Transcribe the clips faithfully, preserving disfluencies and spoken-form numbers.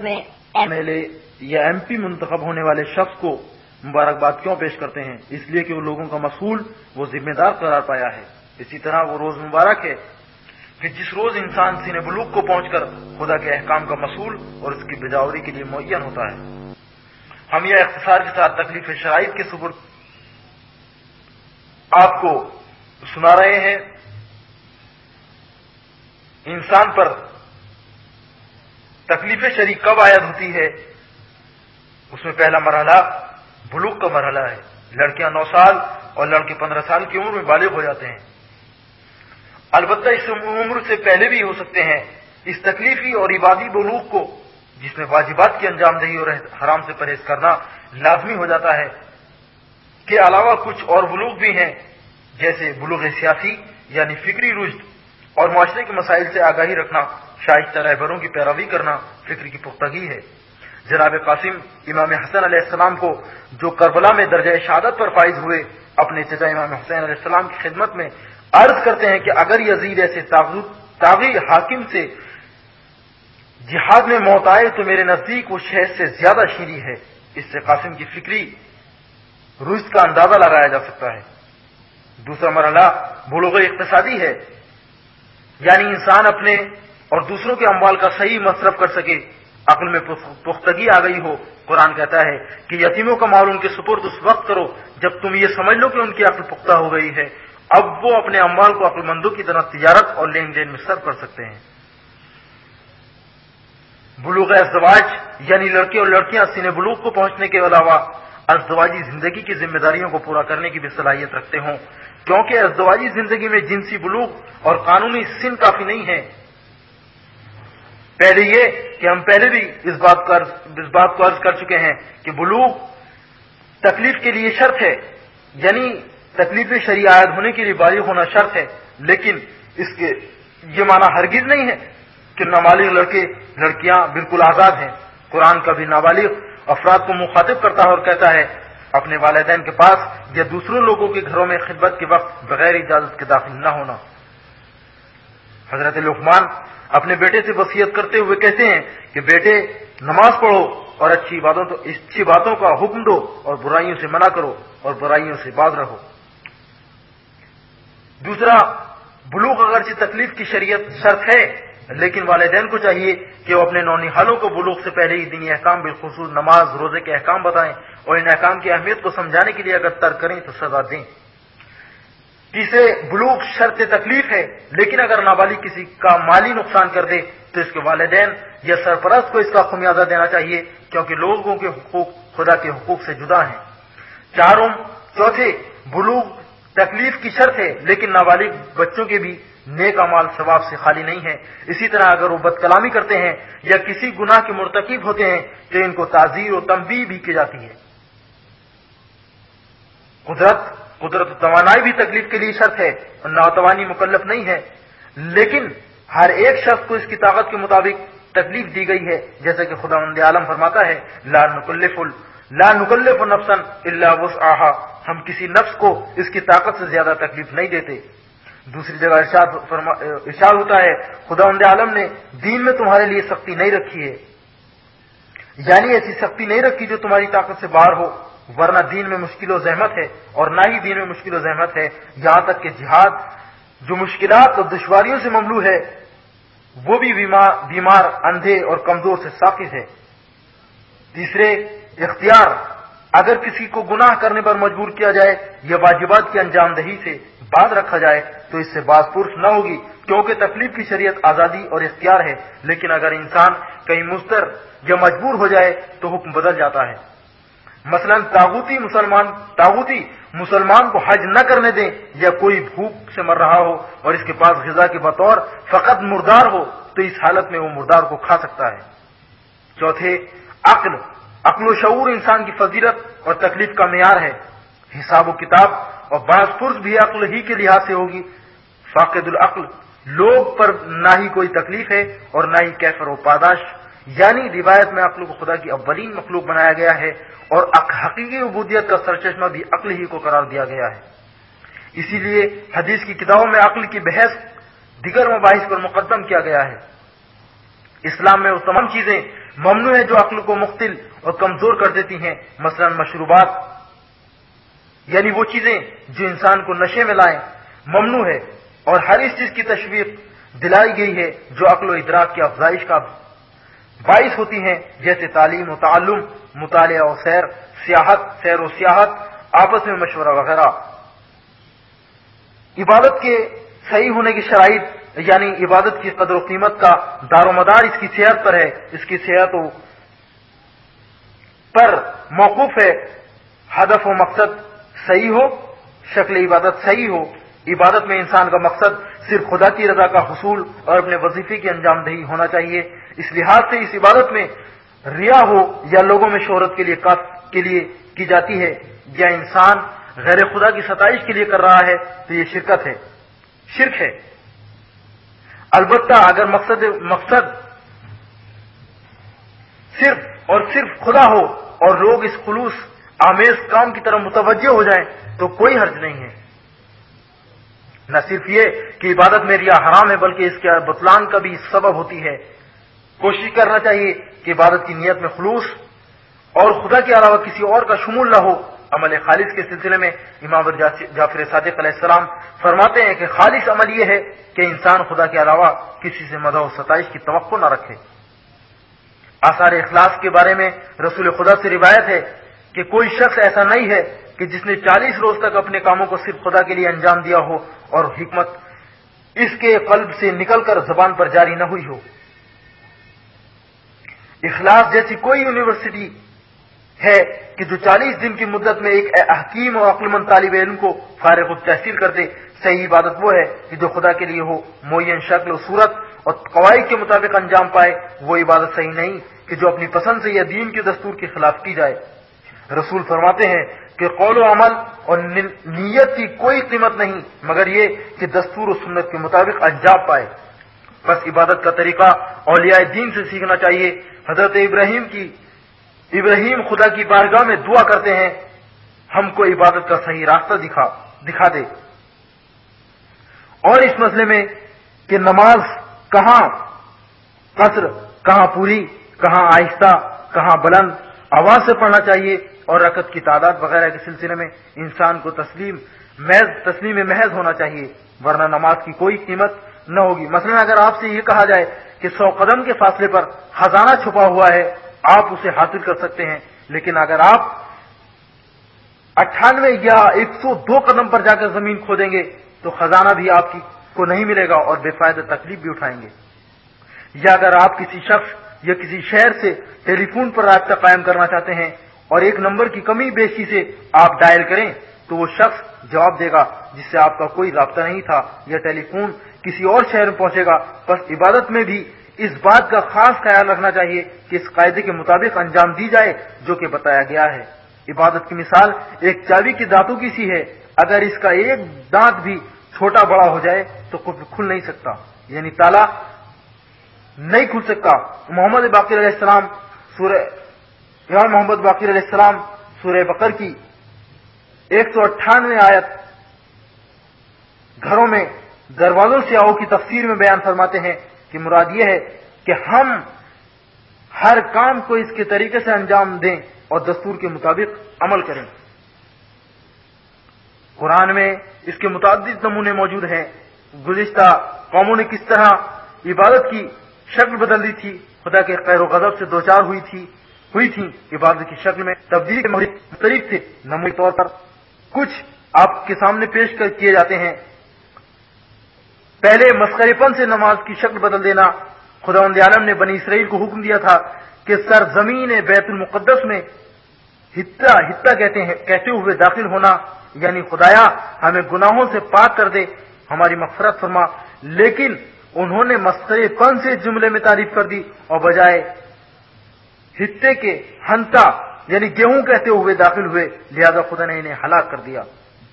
میں M L A یا M P منتخب ہونے والے شخص کو مبارکباد کیوں پیش کرتے ہیں؟ اس لیے کہ وہ لوگوں کا مسئول، وہ ذمہ دار قرار پایا ہے۔ اسی طرح وہ روز مبارک ہے کہ جس روز انسان سین بلوغ کو پہنچ کر خدا کے احکام کا مسئول اور اس کی بجاوری کے لیے معین ہوتا ہے۔ ہم یہ اختصار کے ساتھ تکلیف شرائط کے سپرد آپ کو سنا رہے ہیں۔ انسان پر تکلیف شرعی کب عائد ہوتی ہے؟ اس میں پہلا مرحلہ بلوغ کا مرحلہ ہے۔ لڑکیاں نو سال اور لڑکے پندرہ سال کی عمر میں بالغ ہو جاتے ہیں۔ البتہ اس عمر سے پہلے بھی ہو سکتے ہیں۔ اس تکلیفی اور عبادی بلوغ کو، جس میں واجبات کی انجام دہی اور حرام سے پرہیز کرنا لازمی ہو جاتا ہے، کے علاوہ کچھ اور بلوغ بھی ہیں، جیسے بلوغ سیاسی یعنی فکری رشد اور معاشرے کے مسائل سے آگاہی رکھنا، شائستہ رہبروں کی پیروی کرنا فکر کی پختگی ہے۔ جناب قاسم امام حسن علیہ السلام کو جو کربلا میں درجہ شہادت پر فائز ہوئے، اپنے چچا امام حسین علیہ السلام کی خدمت میں عرض کرتے ہیں کہ اگر یزید ایسے طاغی حاکم سے جہاد میں موت آئے تو میرے نزدیک وہ شہد سے زیادہ شیریں ہے۔ اس سے قاسم کی فکری رشد کا اندازہ لگایا جا سکتا ہے۔ دوسرا مرحلہ بلوغ اقتصادی ہے، یعنی انسان اپنے اور دوسروں کے اموال کا صحیح مصرف کر سکے، عقل میں پختگی آ گئی ہو۔ قرآن کہتا ہے کہ یتیموں کا مال ان کے سپرد اس وقت کرو جب تم یہ سمجھ لو کہ ان کی عقل پختہ ہو گئی ہے، اب وہ اپنے اموال کو عقل مندوں کی طرح تجارت اور لین دین میں صرف کر سکتے ہیں۔ بلوغ ازدواج یعنی لڑکے اور لڑکیاں سن بلوغ کو پہنچنے کے علاوہ ازدواجی زندگی کی ذمہ داریوں کو پورا کرنے کی بھی صلاحیت رکھتے ہوں، کیونکہ ازدواجی زندگی میں جنسی بلوغ اور قانونی سن کافی نہیں ہے۔ پہلے یہ کہ ہم پہلے بھی اس بات کو اس بات کو عرض کر چکے ہیں کہ بلوغ تکلیف کے لیے شرط ہے، یعنی تکلیف شرعی عائد ہونے کے لیے بالغ ہونا شرط ہے، لیکن اس کے یہ معنی ہرگز نہیں ہے کہ نابالغ لڑکے لڑکیاں بالکل آزاد ہیں۔ قرآن کا بھی نابالغ افراد کو مخاطب کرتا ہے اور کہتا ہے اپنے والدین کے پاس یا دوسروں لوگوں کے گھروں میں خدمت کے وقت بغیر اجازت کے داخل نہ ہونا۔ حضرت لقمان اپنے بیٹے سے وصیت کرتے ہوئے کہتے ہیں کہ بیٹے نماز پڑھو اور اچھی باتوں تو اچھی باتوں کا حکم دو اور برائیوں سے منع کرو اور برائیوں سے باز رہو۔ دوسرا، بلوغ اگرچہ تکلیف کی شریعت شرط ہے، لیکن والدین کو چاہیے کہ وہ اپنے نونہالوں کو بلوغ سے پہلے ہی دینی احکام بالخصوص نماز روزے کے احکام بتائیں اور ان احکام کی اہمیت کو سمجھانے کے لیے اگر ترک کریں تو سزا دیں۔ تیسرے، بلوغ شرط تکلیف ہے، لیکن اگر نابالغ کسی کا مالی نقصان کر دے تو اس کے والدین یا سرپرست کو اس کا خمیازہ دینا چاہیے، کیونکہ لوگوں کے حقوق خدا کے حقوق سے جدا ہیں۔ چاروں چوتھے، بلوغ تکلیف کی شرط ہے، لیکن نابالغ بچوں کے بھی نیک اعمال ثواب سے خالی نہیں ہے۔ اسی طرح اگر وہ بد کلامی کرتے ہیں یا کسی گناہ کے مرتکب ہوتے ہیں تو ان کو تعزیر و تنبیہ بھی کی جاتی ہے۔ قدرت قدرت و توانائی بھی تکلیف کے لیے شرط ہے اور ناتوانی مکلف نہیں ہے، لیکن ہر ایک شخص کو اس کی طاقت کے مطابق تکلیف دی گئی ہے، جیسا کہ خداوند عالم فرماتا ہے لا نکلف لا نکلف نفسا الا وسعها، ہم کسی نفس کو اس کی طاقت سے زیادہ تکلیف نہیں دیتے۔ دوسری جگہ ارشاد فرما ارشاد ہوتا ہے خداوند عالم نے دین میں تمہارے لیے سختی نہیں رکھی ہے، یعنی ایسی سختی نہیں رکھی جو تمہاری طاقت سے باہر ہو، ورنہ دین میں مشکل و زحمت ہے اور نہ ہی دین میں مشکل و زحمت ہے، یہاں تک کہ جہاد جو مشکلات اور دشواریوں سے مملو ہے وہ بھی بیمار بیمار اندھے اور کمزور سے ساقط ہے۔ تیسرے، اختیار، اگر کسی کو گناہ کرنے پر مجبور کیا جائے یا واجبات کی انجام دہی سے باز رکھا جائے تو اس سے باز پرس نہ ہوگی، کیونکہ تکلیف کی شریعت آزادی اور اختیار ہے، لیکن اگر انسان کہیں مضطر یا مجبور ہو جائے تو حکم بدل جاتا ہے۔ مثلا طاغوتی مسلمان طاغوتی مسلمان کو حج نہ کرنے دیں یا کوئی بھوک سے مر رہا ہو اور اس کے پاس غذا کے بطور فقط مردار ہو تو اس حالت میں وہ مردار کو کھا سکتا ہے۔ چوتھے، عقل عقل و شعور انسان کی فضیلت اور تکلیف کا معیار ہے۔ حساب و کتاب اور باز پرس بھی عقل ہی کے لحاظ سے ہوگی۔ فاقد العقل لوگ پر نہ ہی کوئی تکلیف ہے اور نہ ہی کیفر و پاداش، یعنی روایت میں عقل کو خدا کی اولین مخلوق بنایا گیا ہے اور حقیقی عبودیت کا سرچشمہ بھی عقل ہی کو قرار دیا گیا ہے۔ اسی لیے حدیث کی کتابوں میں عقل کی بحث دیگر مباحث پر مقدم کیا گیا ہے۔ اسلام میں وہ تمام چیزیں ممنوع ہیں جو عقل کو مختل اور کمزور کر دیتی ہیں، مثلا مشروبات، یعنی وہ چیزیں جو انسان کو نشے میں لائیں، ممنوع ہے، اور ہر اس چیز کی تشویق دلائی گئی ہے جو عقل و ادراک کی افزائش کا باعث ہوتی ہیں، جیسے تعلیم و تعلم، مطالعہ و سیر، سیاحت، سیر و سیاحت، آپس میں مشورہ وغیرہ۔ عبادت کے صحیح ہونے کی شرائط، یعنی عبادت کی قدر و قیمت کا دار و مدار اس کی صحت پر ہے، اس کی صحت پر موقوف ہے۔ ہدف و مقصد صحیح ہو، شکل عبادت صحیح ہو۔ عبادت میں انسان کا مقصد صرف خدا کی رضا کا حصول اور اپنے وظیفے کی انجام دہی ہونا چاہیے۔ اس لحاظ سے اس عبادت میں ریا ہو یا لوگوں میں شہرت کے لیے کے لیے کی جاتی ہے، یا انسان غیر خدا کی ستائش کے لیے کر رہا ہے، تو یہ شرکت ہے، شرک ہے۔ البتہ اگر مقصد مقصد صرف اور صرف خدا ہو اور لوگ اس خلوص آمیز کام کی طرف متوجہ ہو جائیں تو کوئی حرج نہیں ہے۔ نہ صرف یہ کہ عبادت میں ریا حرام ہے، بلکہ اس کے بطلان کا بھی سبب ہوتی ہے۔ کوشش کرنا چاہیے کہ عبادت کی نیت میں خلوص اور خدا کے علاوہ کسی اور کا شمول نہ ہو۔ عمل خالص کے سلسلے میں امام جعفر صادق علیہ السلام فرماتے ہیں کہ خالص عمل یہ ہے کہ انسان خدا کے علاوہ کسی سے مدح و ستائش کی توقع نہ رکھے۔ آثار اخلاص کے بارے میں رسول خدا سے روایت ہے کہ کوئی شخص ایسا نہیں ہے کہ جس نے چالیس روز تک اپنے کاموں کو صرف خدا کے لیے انجام دیا ہو اور حکمت اس کے قلب سے نکل کر زبان پر جاری نہ ہوئی ہو۔ اخلاص جیسی کوئی یونیورسٹی ہے کہ جو چالیس دن کی مدت میں ایک حکیم اور عقلمند طالب علم کو فارغ التحصیل کر دے۔ صحیح عبادت وہ ہے کہ جو خدا کے لیے ہو، معین شکل و صورت اور قواعد کے مطابق انجام پائے۔ وہ عبادت صحیح نہیں کہ جو اپنی پسند سے یا دین کے دستور کے خلاف کی جائے۔ رسول فرماتے ہیں کہ قول و عمل اور نیت کی کوئی قیمت نہیں مگر یہ کہ دستور و سنت کے مطابق انجام پائے۔ بس عبادت کا طریقہ اولیاء دین سے سیکھنا چاہیے۔ حضرت ابراہیم کی ابراہیم خدا کی بارگاہ میں دعا کرتے ہیں، ہم کو عبادت کا صحیح راستہ دکھا دکھا دے۔ اور اس مسئلے میں کہ نماز کہاں قصر، کہاں پوری، کہاں آہستہ، کہاں بلند آواز سے پڑھنا چاہیے، اور رکعت کی تعداد وغیرہ کے سلسلے میں انسان کو تسلیم محض تسلیم محض ہونا چاہیے، ورنہ نماز کی کوئی قیمت نہ ہوگی۔ مثلا اگر آپ سے یہ کہا جائے کہ سو قدم کے فاصلے پر خزانہ چھپا ہوا ہے، آپ اسے حاصل کر سکتے ہیں، لیکن اگر آپ اٹھانوے یا ایک سو دو قدم پر جا کر زمین کھودیں گے تو خزانہ بھی آپ کی کو نہیں ملے گا اور بے فائدہ تکلیف بھی اٹھائیں گے۔ یا اگر آپ کسی شخص یا کسی شہر سے ٹیلی فون پر رابطہ قائم کرنا چاہتے ہیں اور ایک نمبر کی کمی بیشی سے آپ ڈائل کریں تو وہ شخص جواب دے گا جس سے آپ کا کوئی رابطہ نہیں تھا، یا ٹیلی فون کسی اور شہر میں پہنچے گا۔ بس عبادت میں بھی اس بات کا خاص خیال رکھنا چاہیے کہ اس قاعدے کے مطابق انجام دی جائے جو کہ بتایا گیا ہے۔ عبادت کی مثال ایک چابی کی دانتوں کی سی ہے، اگر اس کا ایک دانت بھی چھوٹا بڑا ہو جائے تو کھل نہیں سکتا، یعنی تالا نہیں کھل سکتا۔ محمد باقر علیہ السلام سورہ امام محمد باقر علیہ السلام سورہ بقر کی ایک سو اٹھانوے آیت گھروں میں دروازوں سے آؤ کی تفسیر میں بیان فرماتے ہیں کہ مراد یہ ہے کہ ہم ہر کام کو اس کے طریقے سے انجام دیں اور دستور کے مطابق عمل کریں۔ قرآن میں اس کے متعدد نمونے موجود ہیں۔ گزشتہ قوموں نے کس طرح عبادت کی شکل بدل دی تھی، خدا کے قہر و غضب سے دوچار ہوئی تھی ہوئی تھی عبادت کی شکل میں تبدیلی کے مختلف تھے۔ نمونی طور پر کچھ آپ کے سامنے پیش کر کیے جاتے ہیں۔ پہلے مسخرے پن سے نماز کی شکل بدل دینا۔ خداوند عالم نے بنی اسرائیل کو حکم دیا تھا کہ سرزمین بیت المقدس میں ہتہ ہتہ کہتے ہیں کہتے ہوئے داخل ہونا، یعنی خدایا ہمیں گناہوں سے پاک کر دے، ہماری مغفرت فرما۔ لیکن انہوں نے مسخرے پن سے جملے میں تعریف کر دی اور بجائے ہتے کے ہنتا یعنی گیہوں کہتے ہوئے داخل ہوئے، لہذا خدا نے انہیں ہلاک کر دیا۔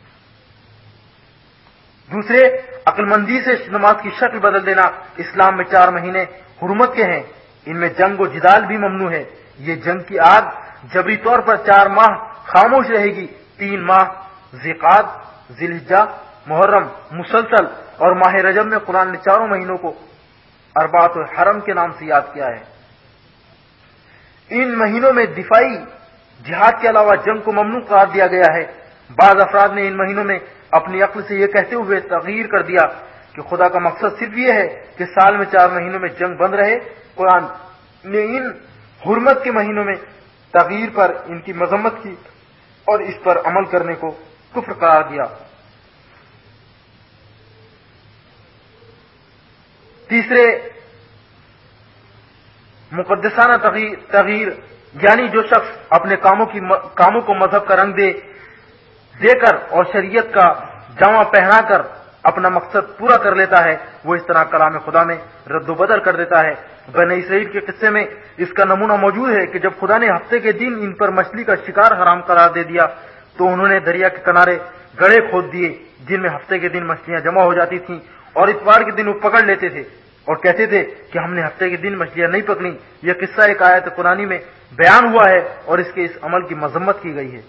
دوسرے، عقل مندی سے نماز کی شکل بدل دینا۔ اسلام میں چار مہینے حرمت کے ہیں، ان میں جنگ و جدال بھی ممنوع ہے۔ یہ جنگ کی آگ جبری طور پر چار ماہ خاموش رہے گی۔ تین ماہ ذیقعد، ذی الحجہ، محرم مسلسل، اور ماہ رجب میں قرآن نے چاروں مہینوں کو اربعۃ الحرم کے نام سے یاد کیا ہے۔ ان مہینوں میں دفاعی جہاد کے علاوہ جنگ کو ممنوع قرار دیا گیا ہے۔ بعض افراد نے ان مہینوں میں اپنی عقل سے یہ کہتے ہوئے تغیر کر دیا کہ خدا کا مقصد صرف یہ ہے کہ سال میں چار مہینوں میں جنگ بند رہے۔ قرآن نے ان حرمت کے مہینوں میں تغیر پر ان کی مذمت کی اور اس پر عمل کرنے کو کفر قرار دیا۔ تیسرے، مقدسانہ تغیر, تغیر یعنی جو شخص اپنے کاموں کی کاموں کو مذہب کا رنگ دے دے کر اور شریعت کا جامہ پہنا کر اپنا مقصد پورا کر لیتا ہے، وہ اس طرح کلام خدا میں رد و بدل کر دیتا ہے۔ بنی اسرائیل کے قصے میں اس کا نمونہ موجود ہے کہ جب خدا نے ہفتے کے دن ان پر مچھلی کا شکار حرام قرار دے دیا تو انہوں نے دریا کے کنارے گڑھے کھود دیے جن میں ہفتے کے دن مچھلیاں جمع ہو جاتی تھیں، اور اتوار کے دن وہ پکڑ لیتے تھے اور کہتے تھے کہ ہم نے ہفتے کے دن مچھلیاں نہیں پکڑی۔ یہ قصہ ایک آیت قرآنی میں بیان ہوا ہے اور اس کے اس عمل کی مذمت کی گئی ہے۔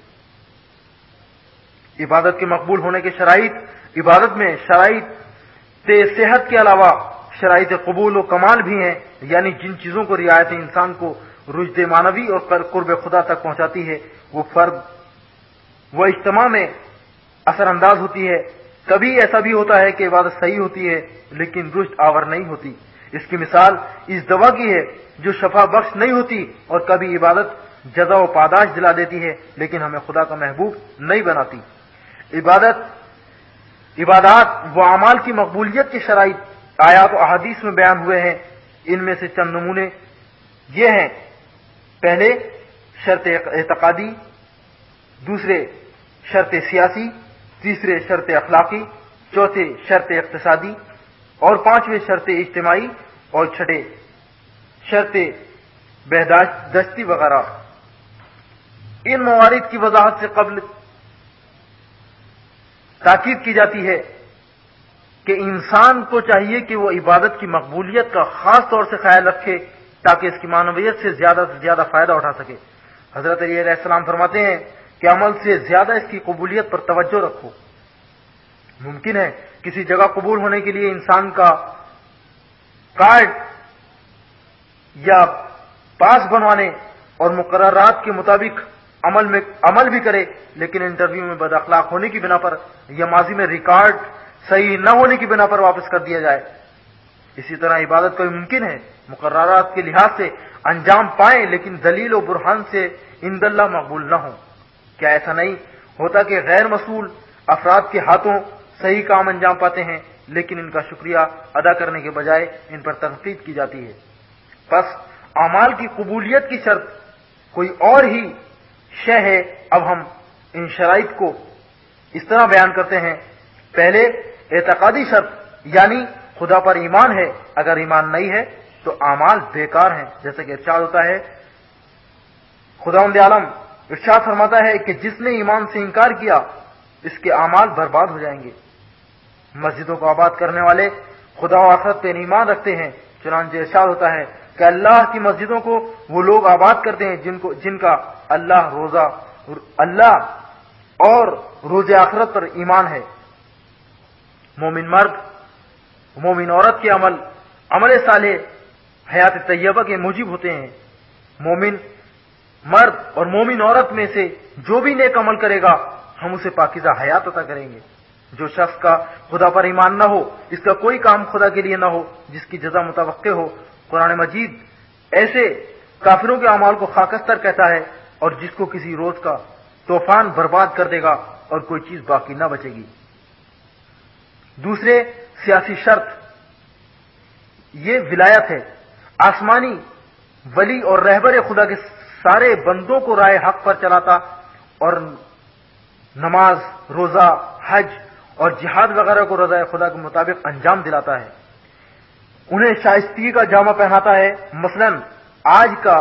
عبادت کے مقبول ہونے کے شرائط، عبادت میں شرائط صحت کے علاوہ شرائط قبول و کمال بھی ہیں، یعنی جن چیزوں کو رعایت انسان کو رشد معنوی اور قرب خدا تک پہنچاتی ہے وہ فرد وہ اجتماع میں اثر انداز ہوتی ہے۔ کبھی ایسا بھی ہوتا ہے کہ عبادت صحیح ہوتی ہے لیکن رشد آور نہیں ہوتی۔ اس کی مثال اس دوا کی ہے جو شفا بخش نہیں ہوتی، اور کبھی عبادت جزا و پاداش دلا دیتی ہے لیکن ہمیں خدا کا محبوب نہیں بناتی۔ عبادت عبادات و اعمال کی مقبولیت کے شرائط آیات و احادیث میں بیان ہوئے ہیں۔ ان میں سے چند نمونے یہ ہیں: پہلے، شرط اعتقادی، دوسرے شرط سیاسی، تیسرے شرط اخلاقی، چوتھے شرط اقتصادی، اور پانچویں شرط اجتماعی، اور چھٹے شرط بہداشتی وغیرہ۔ ان موارد کی وضاحت سے قبل تاکید کی جاتی ہے کہ انسان کو چاہیے کہ وہ عبادت کی مقبولیت کا خاص طور سے خیال رکھے تاکہ اس کی معنویت سے زیادہ سے زیادہ فائدہ اٹھا سکے۔ حضرت علی علیہ السلام فرماتے ہیں کہ عمل سے زیادہ اس کی قبولیت پر توجہ رکھو۔ ممکن ہے کسی جگہ قبول ہونے کے لیے انسان کا کارڈ یا پاس بنوانے اور مقررات کے مطابق عمل میں عمل بھی کرے، لیکن انٹرویو میں بد اخلاق ہونے کی بنا پر یا ماضی میں ریکارڈ صحیح نہ ہونے کی بنا پر واپس کر دیا جائے۔ اسی طرح عبادت کو ممکن ہے مقررات کے لحاظ سے انجام پائیں لیکن دلیل و برہان سے عند اللہ مقبول نہ ہو۔ کیا ایسا نہیں ہوتا کہ غیر مسئول افراد کے ہاتھوں صحیح کام انجام پاتے ہیں لیکن ان کا شکریہ ادا کرنے کے بجائے ان پر تنقید کی جاتی ہے؟ پس اعمال کی قبولیت کی شرط کوئی اور ہی شے ہے۔ اب ہم ان شرائط کو اس طرح بیان کرتے ہیں: پہلے، اعتقادی شرط یعنی خدا پر ایمان ہے، اگر ایمان نہیں ہے تو اعمال بیکار ہیں، جیسا کہ ارشاد ہوتا ہے، خداوند عالم ارشاد فرماتا ہے کہ جس نے ایمان سے انکار کیا اس کے اعمال برباد ہو جائیں گے۔ مسجدوں کو آباد کرنے والے خدا و آخرت پر ایمان رکھتے ہیں، چنانچہ ارشاد ہوتا ہے کہ اللہ کی مسجدوں کو وہ لوگ آباد کرتے ہیں جن کو جن کا اللہ روزہ اللہ اور روز آخرت پر ایمان ہے۔ مومن مرد مومن عورت کے عمل عمل صالح حیات طیبہ کے موجب ہوتے ہیں۔ مومن مرد اور مومن عورت میں سے جو بھی نیک عمل کرے گا ہم اسے پاکیزہ حیات عطا کریں گے۔ جو شخص کا خدا پر ایمان نہ ہو، اس کا کوئی کام خدا کے لیے نہ ہو جس کی جزا متوقع ہو، قرآن مجید ایسے کافروں کے اعمال کو خاکستر کہتا ہے اور جس کو کسی روز کا طوفان برباد کر دے گا اور کوئی چیز باقی نہ بچے گی۔ دوسرے، سیاسی شرط، یہ ولایت ہے۔ آسمانی ولی اور رہبر خدا کے سارے بندوں کو رائے حق پر چلاتا اور نماز، روزہ، حج اور جہاد وغیرہ کو رضائے خدا کے مطابق انجام دلاتا ہے۔ انہیں شائستگی کا جامہ پہناتا ہے۔ مثلا آج کا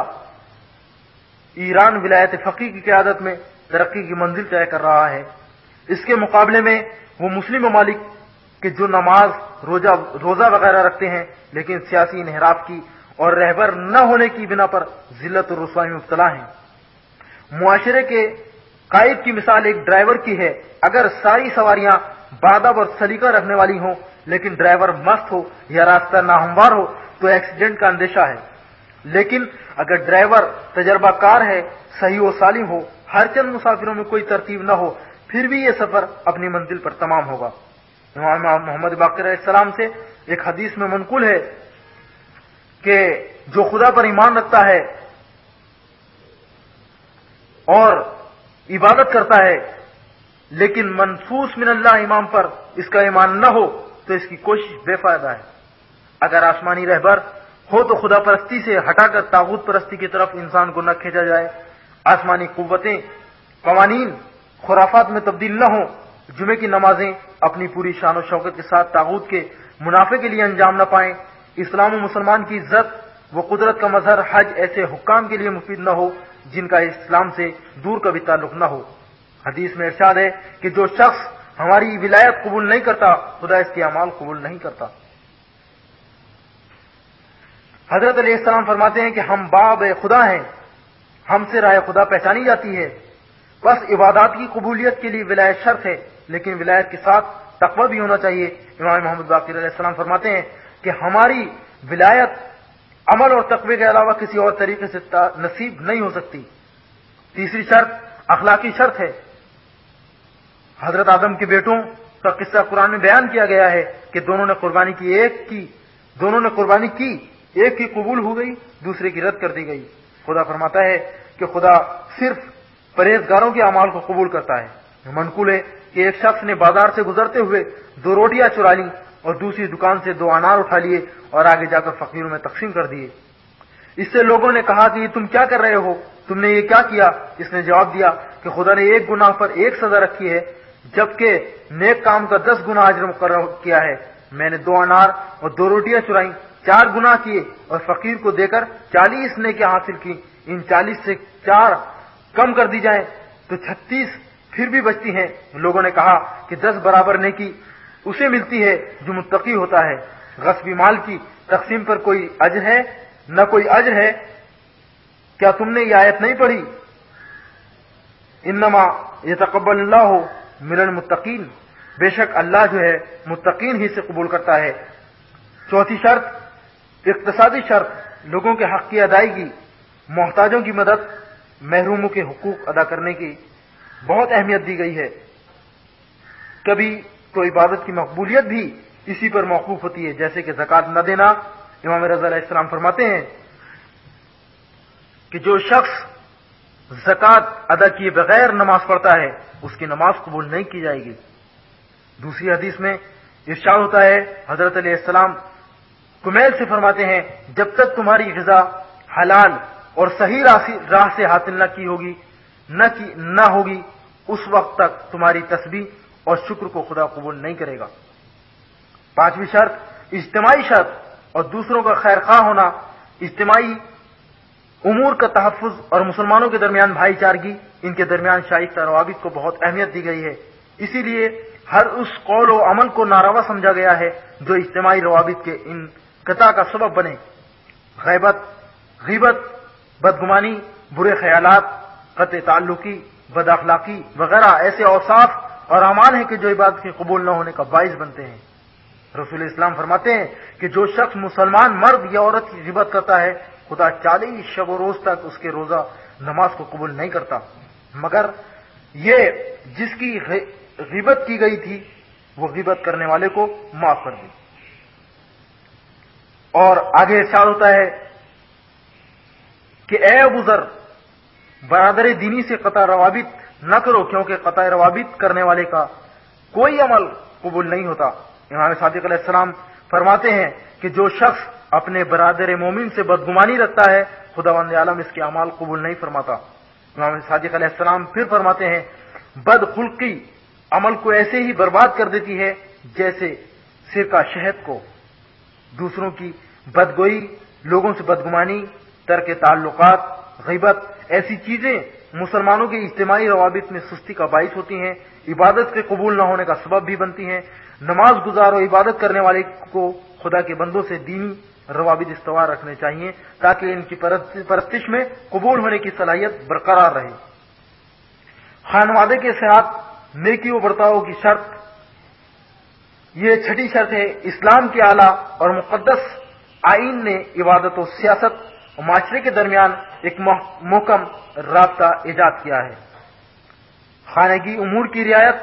ایران ولایت فقیہ کی قیادت میں ترقی کی منزل طے کر رہا ہے۔ اس کے مقابلے میں وہ مسلم ممالک کہ جو نماز، روزہ روزہ وغیرہ رکھتے ہیں لیکن سیاسی انحراف کی اور رہبر نہ ہونے کی بنا پر ذلت اور رسوائی میں مبتلا ہیں۔ معاشرے کے قائد کی مثال ایک ڈرائیور کی ہے۔ اگر ساری سواریاں بادب اور سلیقہ رکھنے والی ہوں لیکن ڈرائیور مست ہو یا راستہ ناہموار ہو تو ایکسیڈنٹ کا اندیشہ ہے، لیکن اگر ڈرائیور تجربہ کار ہے، صحیح و سالم ہو، ہر چند مسافروں میں کوئی ترتیب نہ ہو، پھر بھی یہ سفر اپنی منزل پر تمام ہوگا۔ امام محمد باقر علیہ السلام سے ایک حدیث میں منقول ہے کہ جو خدا پر ایمان رکھتا ہے اور عبادت کرتا ہے لیکن منفوس من اللہ امام پر اس کا ایمان نہ ہو تو اس کی کوشش بے فائدہ ہے۔ اگر آسمانی رہبر ہو تو خدا پرستی سے ہٹا کر طاغوت پرستی کی طرف انسان کو نہ کھینچا جائے، آسمانی قوتیں قوانین خرافات میں تبدیل نہ ہوں، جمعے کی نمازیں اپنی پوری شان و شوکت کے ساتھ طاغوت کے منافع کے لیے انجام نہ پائیں، اسلام و مسلمان کی عزت و قدرت کا مظہر حج ایسے حکام کے لیے مفید نہ ہو جن کا اسلام سے دور کا بھی تعلق نہ ہو۔ حدیث میں ارشاد ہے کہ جو شخص ہماری ولایت قبول نہیں کرتا خدا اس کے اعمال قبول نہیں کرتا۔ حضرت علیہ السلام فرماتے ہیں کہ ہم باب خدا ہیں، ہم سے راہ خدا پہچانی جاتی ہے، بس عبادات کی قبولیت کے لیے ولایت شرط ہے، لیکن ولایت کے ساتھ تقوی بھی ہونا چاہیے۔ امام محمد باقر علیہ السلام فرماتے ہیں کہ ہماری ولایت عمل اور تقوی کے علاوہ کسی اور طریقے سے نصیب نہیں ہو سکتی۔ تیسری شرط اخلاقی شرط ہے۔ حضرت آدم کے بیٹوں کا قصہ قرآن میں بیان کیا گیا ہے کہ دونوں نے قربانی کی ایک کی دونوں نے قربانی کی ایک کی قبول ہو گئی، دوسرے کی رد کر دی گئی۔ خدا فرماتا ہے کہ خدا صرف پرہیزگاروں کے اعمال کو قبول کرتا ہے۔ منقول ہے کہ ایک شخص نے بازار سے گزرتے ہوئے دو روٹیاں چرا لیں اور دوسری دکان سے دو انار اٹھا لیے اور آگے جا کر فقیروں میں تقسیم کر دیے۔ اس سے لوگوں نے کہا کہ یہ تم کیا کر رہے ہو، تم نے یہ کیا کیا؟ اس نے جواب دیا کہ خدا نے ایک گناہ پر ایک سزا رکھی ہے جبکہ نیک کام کا دس گنا اجر مقرر کیا ہے۔ میں نے دو انار اور دو روٹیاں چرائیں، چار گناہ کیے اور فقیر کو دے کر چالیس نیکیاں حاصل کی۔ ان چالیس سے چار کم کر دی جائیں تو چھتیس پھر بھی بچتی ہیں۔ لوگوں نے کہا کہ دس برابر نیکی اسے ملتی ہے جو متقی ہوتا ہے۔ غصبی مال کی تقسیم پر کوئی اجر ہے نہ کوئی اجر ہے؟ کیا تم نے یہ آیت نہیں پڑھی؟ انما یتقبل اللہ من المتقین، بے شک اللہ جو ہے متقین ہی سے قبول کرتا ہے۔ چوتھی شرط اقتصادی شرط، لوگوں کے حق کی ادائیگی، محتاجوں کی مدد، محروموں کے حقوق ادا کرنے کی بہت اہمیت دی گئی ہے۔ کبھی تو عبادت کی مقبولیت بھی اسی پر موقوف ہوتی ہے، جیسے کہ زکوٰۃ نہ دینا۔ امام رضا علیہ السلام فرماتے ہیں کہ جو شخص زکوٰۃ ادا کیے بغیر نماز پڑھتا ہے اس کی نماز قبول نہیں کی جائے گی۔ دوسری حدیث میں ارشاد ہوتا ہے، حضرت علیہ السلام کمیل سے فرماتے ہیں جب تک تمہاری غذا حلال اور صحیح راہ سے حاصل نہ کی ہوگی نہ کی نہ ہوگی اس وقت تک تمہاری تسبیح اور شکر کو خدا قبول نہیں کرے گا۔ پانچویں شرط اجتماعی شرط اور دوسروں کا خیر خواہ ہونا، اجتماعی امور کا تحفظ اور مسلمانوں کے درمیان بھائی چارگی، ان کے درمیان شائستہ روابط کو بہت اہمیت دی گئی ہے۔ اسی لیے ہر اس قول و عمل کو ناروا سمجھا گیا ہے جو اجتماعی روابط کے انقطاع کا سبب بنے۔ غیبت، غیبت، بدگمانی، برے خیالات، قطع تعلقی، بد اخلاقی وغیرہ ایسے اوصاف اور اعمال ہیں کہ جو عبادت کے قبول نہ ہونے کا باعث بنتے ہیں۔ رسول اسلام فرماتے ہیں کہ جو شخص مسلمان مرد یا عورت کی غیبت کرتا ہے خدا چالیس شب و روز تک اس کے روزہ نماز کو قبول نہیں کرتا، مگر یہ جس کی غیبت کی گئی تھی وہ غیبت کرنے والے کو معاف کر دی۔ اور آگے ارشاد ہوتا ہے کہ اے ابو ذر، برادر دینی سے قطع روابط نہ کرو کیونکہ قطع روابط کرنے والے کا کوئی عمل قبول نہیں ہوتا۔ امام صادق علیہ السلام فرماتے ہیں کہ جو شخص اپنے برادر مومن سے بدگمانی رکھتا ہے خداوند عالم اس کے اعمال قبول نہیں فرماتا۔ امام صادق علیہ السلام پھر فرماتے ہیں بد خلقی عمل کو ایسے ہی برباد کر دیتی ہے جیسے سرکہ شہد کو۔ دوسروں کی بدگوئی، لوگوں سے بدگمانی، ترک تعلقات، غیبت ایسی چیزیں مسلمانوں کے اجتماعی روابط میں سستی کا باعث ہوتی ہیں، عبادت کے قبول نہ ہونے کا سبب بھی بنتی ہیں۔ نماز گزار و عبادت کرنے والے کو خدا کے بندوں سے دینی روابط استوار رکھنے چاہیے تاکہ ان کی پرستش میں قبول ہونے کی صلاحیت برقرار رہے۔ خانوادے کے ساتھ نیکی و برتاؤ کی شرط، یہ چھٹی شرط ہے۔ اسلام کے اعلیٰ اور مقدس آئین نے عبادت و سیاست اور معاشرے کے درمیان ایک محکم رابطہ ایجاد کیا ہے۔ خانگی امور کی رعایت،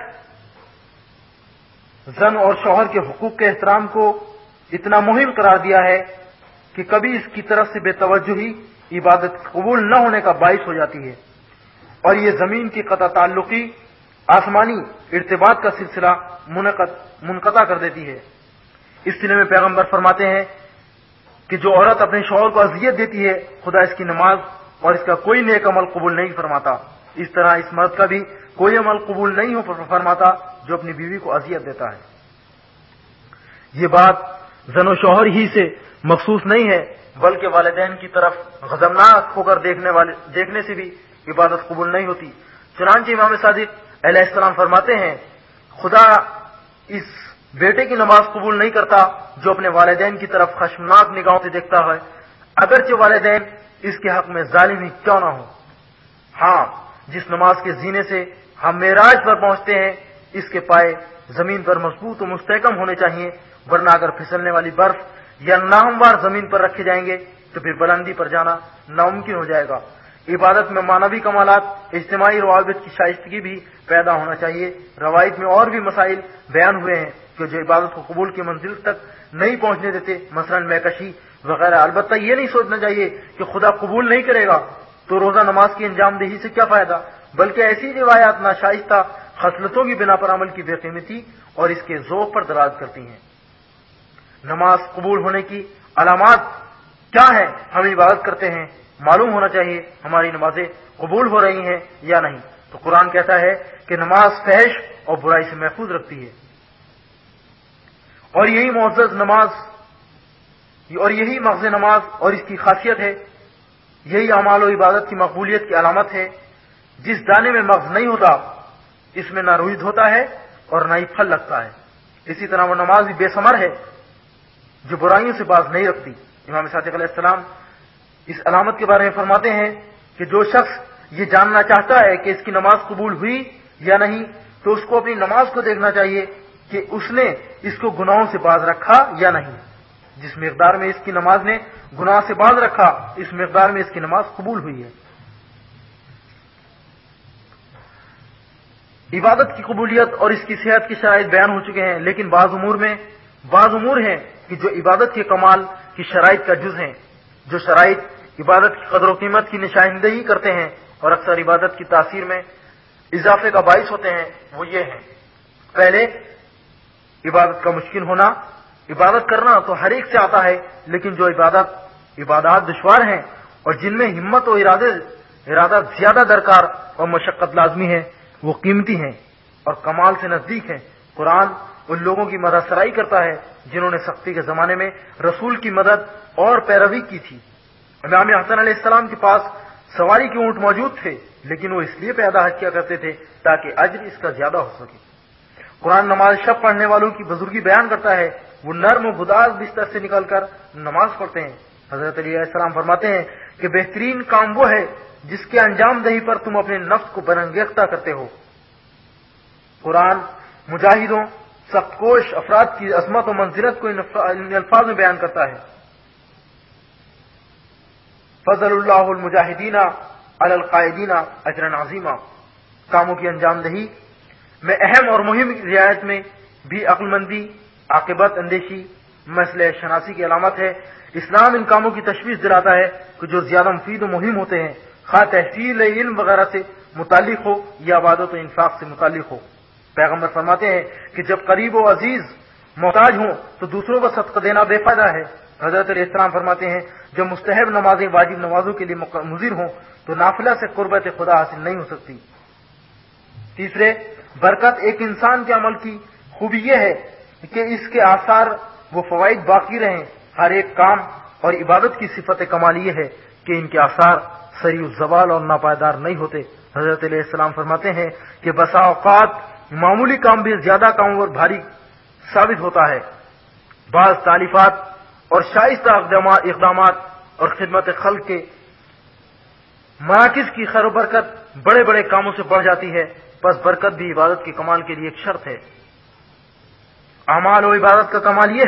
زن اور شوہر کے حقوق کے احترام کو اتنا مہم قرار دیا ہے کہ کبھی اس کی طرف سے بے توجہی عبادت قبول نہ ہونے کا باعث ہو جاتی ہے، اور یہ زمین کی قطع تعلقی آسمانی ارتباط کا سلسلہ منقطع کر دیتی ہے۔ اس سلسلے میں پیغمبر فرماتے ہیں کہ جو عورت اپنے شوہر کو اذیت دیتی ہے، خدا اس کی نماز اور اس کا کوئی نیک عمل قبول نہیں فرماتا، اس طرح اس مرد کا بھی کوئی عمل قبول نہیں ہو فرماتا جو اپنی بیوی کو اذیت دیتا ہے۔ یہ بات زن و شوہر ہی سے مخصوص نہیں ہے، بلکہ والدین کی طرف غضبناک ہو کر دیکھنے والے دیکھنے سے بھی عبادت قبول نہیں ہوتی۔ چنانچہ امام صادق علیہ السلام فرماتے ہیں، خدا اس بیٹے کی نماز قبول نہیں کرتا جو اپنے والدین کی طرف خشمناک نگاہوں سے دیکھتا ہے، اگرچہ والدین اس کے حق میں ظالم ہی کیوں نہ ہو۔ ہاں، جس نماز کے زینے سے ہم معراج پر پہنچتے ہیں، اس کے پائے زمین پر مضبوط و مستحکم ہونے چاہیے، ورنہ اگر پھسلنے والی برف یا ناہموار زمین پر رکھے جائیں گے تو پھر بلندی پر جانا ناممکن ہو جائے گا۔ عبادت میں معنوی کمالات، اجتماعی روابط کی شائستگی بھی پیدا ہونا چاہیے۔ روایت میں اور بھی مسائل بیان ہوئے ہیں کہ جو عبادت کو قبول کی منزل تک نہیں پہنچنے دیتے، مثلا میکشی وغیرہ۔ البتہ یہ نہیں سوچنا چاہیے کہ خدا قبول نہیں کرے گا تو روزہ نماز کی انجام دہی سے کیا فائدہ، بلکہ ایسی روایات ناشائستہ خصلتوں کی بنا پر عمل کی بے قیمتی اور اس کے ذوق پر دلالت کرتی ہیں۔ نماز قبول ہونے کی علامات کیا ہیں؟ ہم عبادت کرتے ہیں، معلوم ہونا چاہیے ہماری نمازیں قبول ہو رہی ہیں یا نہیں۔ تو قرآن کہتا ہے کہ نماز فحش اور برائی سے محفوظ رکھتی ہے، اور یہی معزز نماز اور یہی مغز نماز اور اس کی خاصیت ہے، یہی اعمال و عبادت کی مقبولیت کی علامت ہے۔ جس دانے میں مغز نہیں ہوتا اس میں نہ روید ہوتا ہے اور نہ ہی پھل لگتا ہے۔ اسی طرح وہ نماز بھی بے ثمر ہے جو برائیوں سے باز نہیں رکھتی۔ امام صادق علیہ السلام اس علامت کے بارے میں فرماتے ہیں کہ جو شخص یہ جاننا چاہتا ہے کہ اس کی نماز قبول ہوئی یا نہیں تو اس کو اپنی نماز کو دیکھنا چاہیے کہ اس نے اس کو گناہوں سے باز رکھا یا نہیں۔ جس مقدار میں اس کی نماز نے گناہ سے باز رکھا، اس مقدار میں اس کی نماز قبول ہوئی ہے۔ عبادت کی قبولیت اور اس کی صحت کی شرائط بیان ہو چکے ہیں، لیکن بعض امور میں بعض امور ہیں کہ جو عبادت کے کمال کی شرائط کا جز ہیں، جو شرائط عبادت کی قدر و قیمت کی نشاندہی کرتے ہیں اور اکثر عبادت کی تاثیر میں اضافے کا باعث ہوتے ہیں، وہ یہ ہیں۔ پہلے، عبادت کا مشکل ہونا۔ عبادت کرنا تو ہر ایک سے آتا ہے، لیکن جو عبادت عبادات دشوار ہیں اور جن میں ہمت و ارادے ارادہ زیادہ درکار اور مشقت لازمی ہے، وہ قیمتی ہیں اور کمال سے نزدیک ہیں۔ قرآن ان لوگوں کی مدح سرائی کرتا ہے جنہوں نے سختی کے زمانے میں رسول کی مدد اور پیروی کی تھی۔ امام حسن علیہ السلام کے پاس سواری کے اونٹ موجود تھے، لیکن وہ اس لیے پیدا حج کیا کرتے تھے تاکہ اجر اس کا زیادہ ہو سکے۔ قرآن نماز شب پڑھنے والوں کی بزرگی بیان کرتا ہے، وہ نرم و گداز بستر سے نکل کر نماز پڑھتے ہیں۔ حضرت علی علیہ السلام فرماتے ہیں کہ بہترین کام وہ ہے جس کے انجام دہی پر تم اپنے نفس کو برانگیختہ کرتے ہو۔ قرآن مجاہدوں، سخت کوش افراد کی عظمت و منزلت کو ان الفاظ میں بیان کرتا ہے، فضل اللہ المجاہدین علی القائدین اجرا عظیما۔ کاموں کی انجام دہی میں اہم اور مہم رعایت میں بھی عقل مندی، عاقبت اندیشی، مسئلہ شناسی کی علامت ہے۔ اسلام ان کاموں کی تشویش دلاتا ہے کہ جو زیادہ مفید و مہم ہوتے ہیں، خواہ تحصیل علم وغیرہ سے متعلق ہو یا عبادت و انفاق سے متعلق ہو۔ پیغمبر فرماتے ہیں کہ جب قریب و عزیز محتاج ہوں تو دوسروں کو صدقہ دینا بے فائدہ ہے۔ حضرت علیہ السلام فرماتے ہیں جب مستحب نمازیں واجب نمازوں کے لیے مضر ہوں تو نافلہ سے قربت خدا حاصل نہیں ہو سکتی۔ تیسرے، برکت ایک انسان کے عمل کی خوبی یہ ہے کہ اس کے آثار وہ فوائد باقی رہیں۔ ہر ایک کام اور عبادت کی صفت کمال یہ ہے کہ ان کے آثار سریع الزوال اور ناپائیدار نہیں ہوتے۔ حضرت علیہ السلام فرماتے ہیں کہ بسا اوقات معمولی کام بھی زیادہ کاموں اور بھاری ثابت ہوتا ہے۔ بعض تالیفات اور شائستہ اقدامات اور خدمت خلق کے مراکز کی خیر و برکت بڑے بڑے کاموں سے بڑھ جاتی ہے، بس برکت بھی عبادت کے کمال کے لیے ایک شرط ہے۔ اعمال و عبادت کا کمال یہ ہے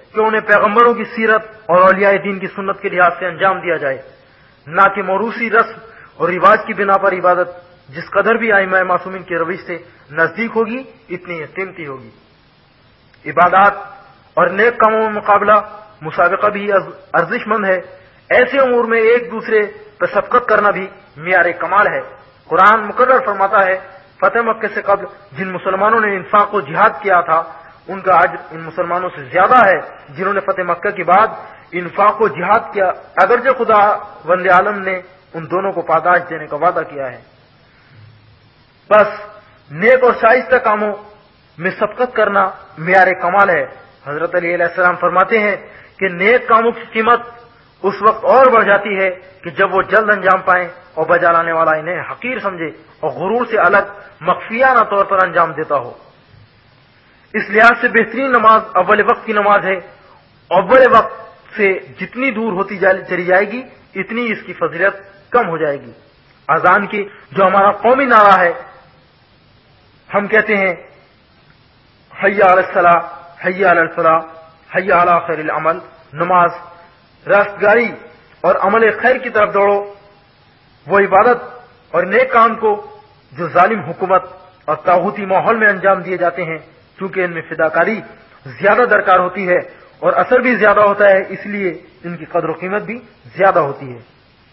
کہ انہیں پیغمبروں کی سیرت اور اولیاء دین کی سنت کے لحاظ سے انجام دیا جائے، نہ کہ موروثی رسم اور رواج کی بنا پر عبادت جس قدر بھی ائمہ معصومین کے روش سے نزدیک ہوگی اتنی قیمتی ہوگی۔ عبادات اور نیک کاموں میں مقابلہ مسابقہ بھی ارزش مند ہے۔ ایسے امور میں ایک دوسرے پر سبقت کرنا بھی معیار کمال ہے۔ قرآن مقرر فرماتا ہے، فتح مکہ سے قبل جن مسلمانوں نے انفاق و جہاد کیا تھا ان کا اجر ان مسلمانوں سے زیادہ ہے جنہوں نے فتح مکہ کے بعد انفاق و جہاد کیا، اگرچہ خدا وند عالم نے ان دونوں کو پاداش دینے کا وعدہ کیا ہے۔ بس نیک اور شائستہ کاموں میں سبقت کرنا معیار کمال ہے۔ حضرت علی علیہ السلام فرماتے ہیں کہ نیک کاموں کی قیمت اس وقت اور بڑھ جاتی ہے کہ جب وہ جلد انجام پائیں اور بجا لانے والا انہیں حقیر سمجھے اور غرور سے الگ مخفیانہ طور پر انجام دیتا ہو۔ اس لحاظ سے بہترین نماز اول وقت کی نماز ہے۔ اول وقت سے جتنی دور ہوتی چلی جائے گی اتنی اس کی فضیلت کم ہو جائے گی۔ اذان کی جو ہمارا قومی نعرہ ہے، ہم کہتے ہیں حی علی الصلاۃ، حی علی الفلاح، حی علی خیر العمل، نماز راستگاری اور عمل خیر کی طرف دوڑو، وہ عبادت اور نیک کام کو جو ظالم حکومت اور طاغوتی ماحول میں انجام دیے جاتے ہیں، کیونکہ ان میں فداکاری زیادہ درکار ہوتی ہے اور اثر بھی زیادہ ہوتا ہے، اس لیے ان کی قدر و قیمت بھی زیادہ ہوتی ہے۔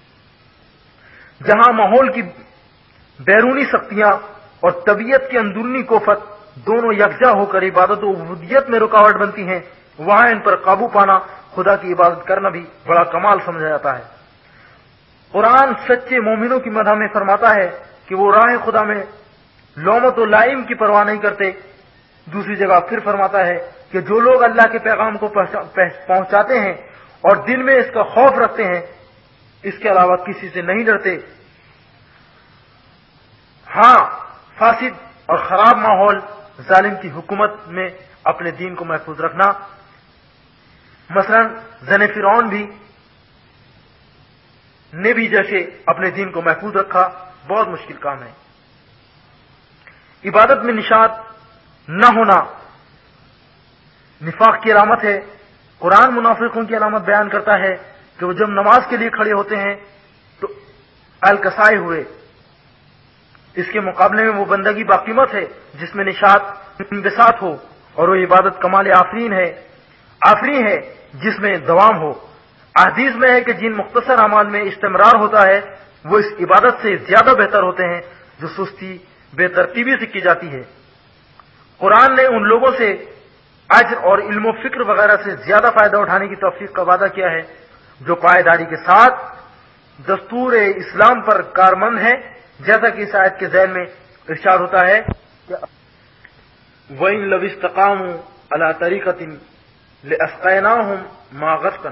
جہاں ماحول کی بیرونی سختیاں اور طبیعت کی اندرونی کوفت دونوں یکجا ہو کر عبادت و عبودیت میں رکاوٹ بنتی ہیں، وہاں ان پر قابو پانا، خدا کی عبادت کرنا بھی بڑا کمال سمجھا جاتا ہے۔ قرآن سچے مومنوں کی مدح میں فرماتا ہے کہ وہ راہ خدا میں لومت و لائم کی پرواہ نہیں کرتے۔ دوسری جگہ پھر فرماتا ہے کہ جو لوگ اللہ کے پیغام کو پہنچاتے ہیں اور دل میں اس کا خوف رکھتے ہیں، اس کے علاوہ کسی سے نہیں ڈرتے۔ ہاں، فاسد اور خراب ماحول، ظالم کی حکومت میں اپنے دین کو محفوظ رکھنا، مثلا زن فرعون بھی نے بھی جیسے اپنے دین کو محفوظ رکھا، بہت مشکل کام ہے۔ عبادت میں نشاط نہ ہونا نفاق کی علامت ہے۔ قرآن منافقوں کی علامت بیان کرتا ہے کہ وہ جب نماز کے لیے کھڑے ہوتے ہیں تو الکسائے ہوئے، اس کے مقابلے میں وہ بندگی باقیمت ہے جس میں نشاط انبساط ہو، اور وہ عبادت کمال آفرین ہے آفرین ہے جس میں دوام ہو۔ احادیث میں ہے کہ جن مختصر اعمال میں استمرار ہوتا ہے وہ اس عبادت سے زیادہ بہتر ہوتے ہیں جو سستی بے ترتیبی سے کی جاتی ہے۔ قرآن نے ان لوگوں سے اجر اور علم و فکر وغیرہ سے زیادہ فائدہ اٹھانے کی توفیق کا وعدہ کیا ہے جو پائیداری کے ساتھ دستور اسلام پر کارمند ہے، جیسا کہ اس آیت کے ذیل میں ارشاد ہوتا ہے کہ وَإِن لَوِ اسْتَقَامُوا عَلَىٰ طَرِيقَةٍ لَأَسْقَيْنَاهُمْ مَاءً غَدَقًا۔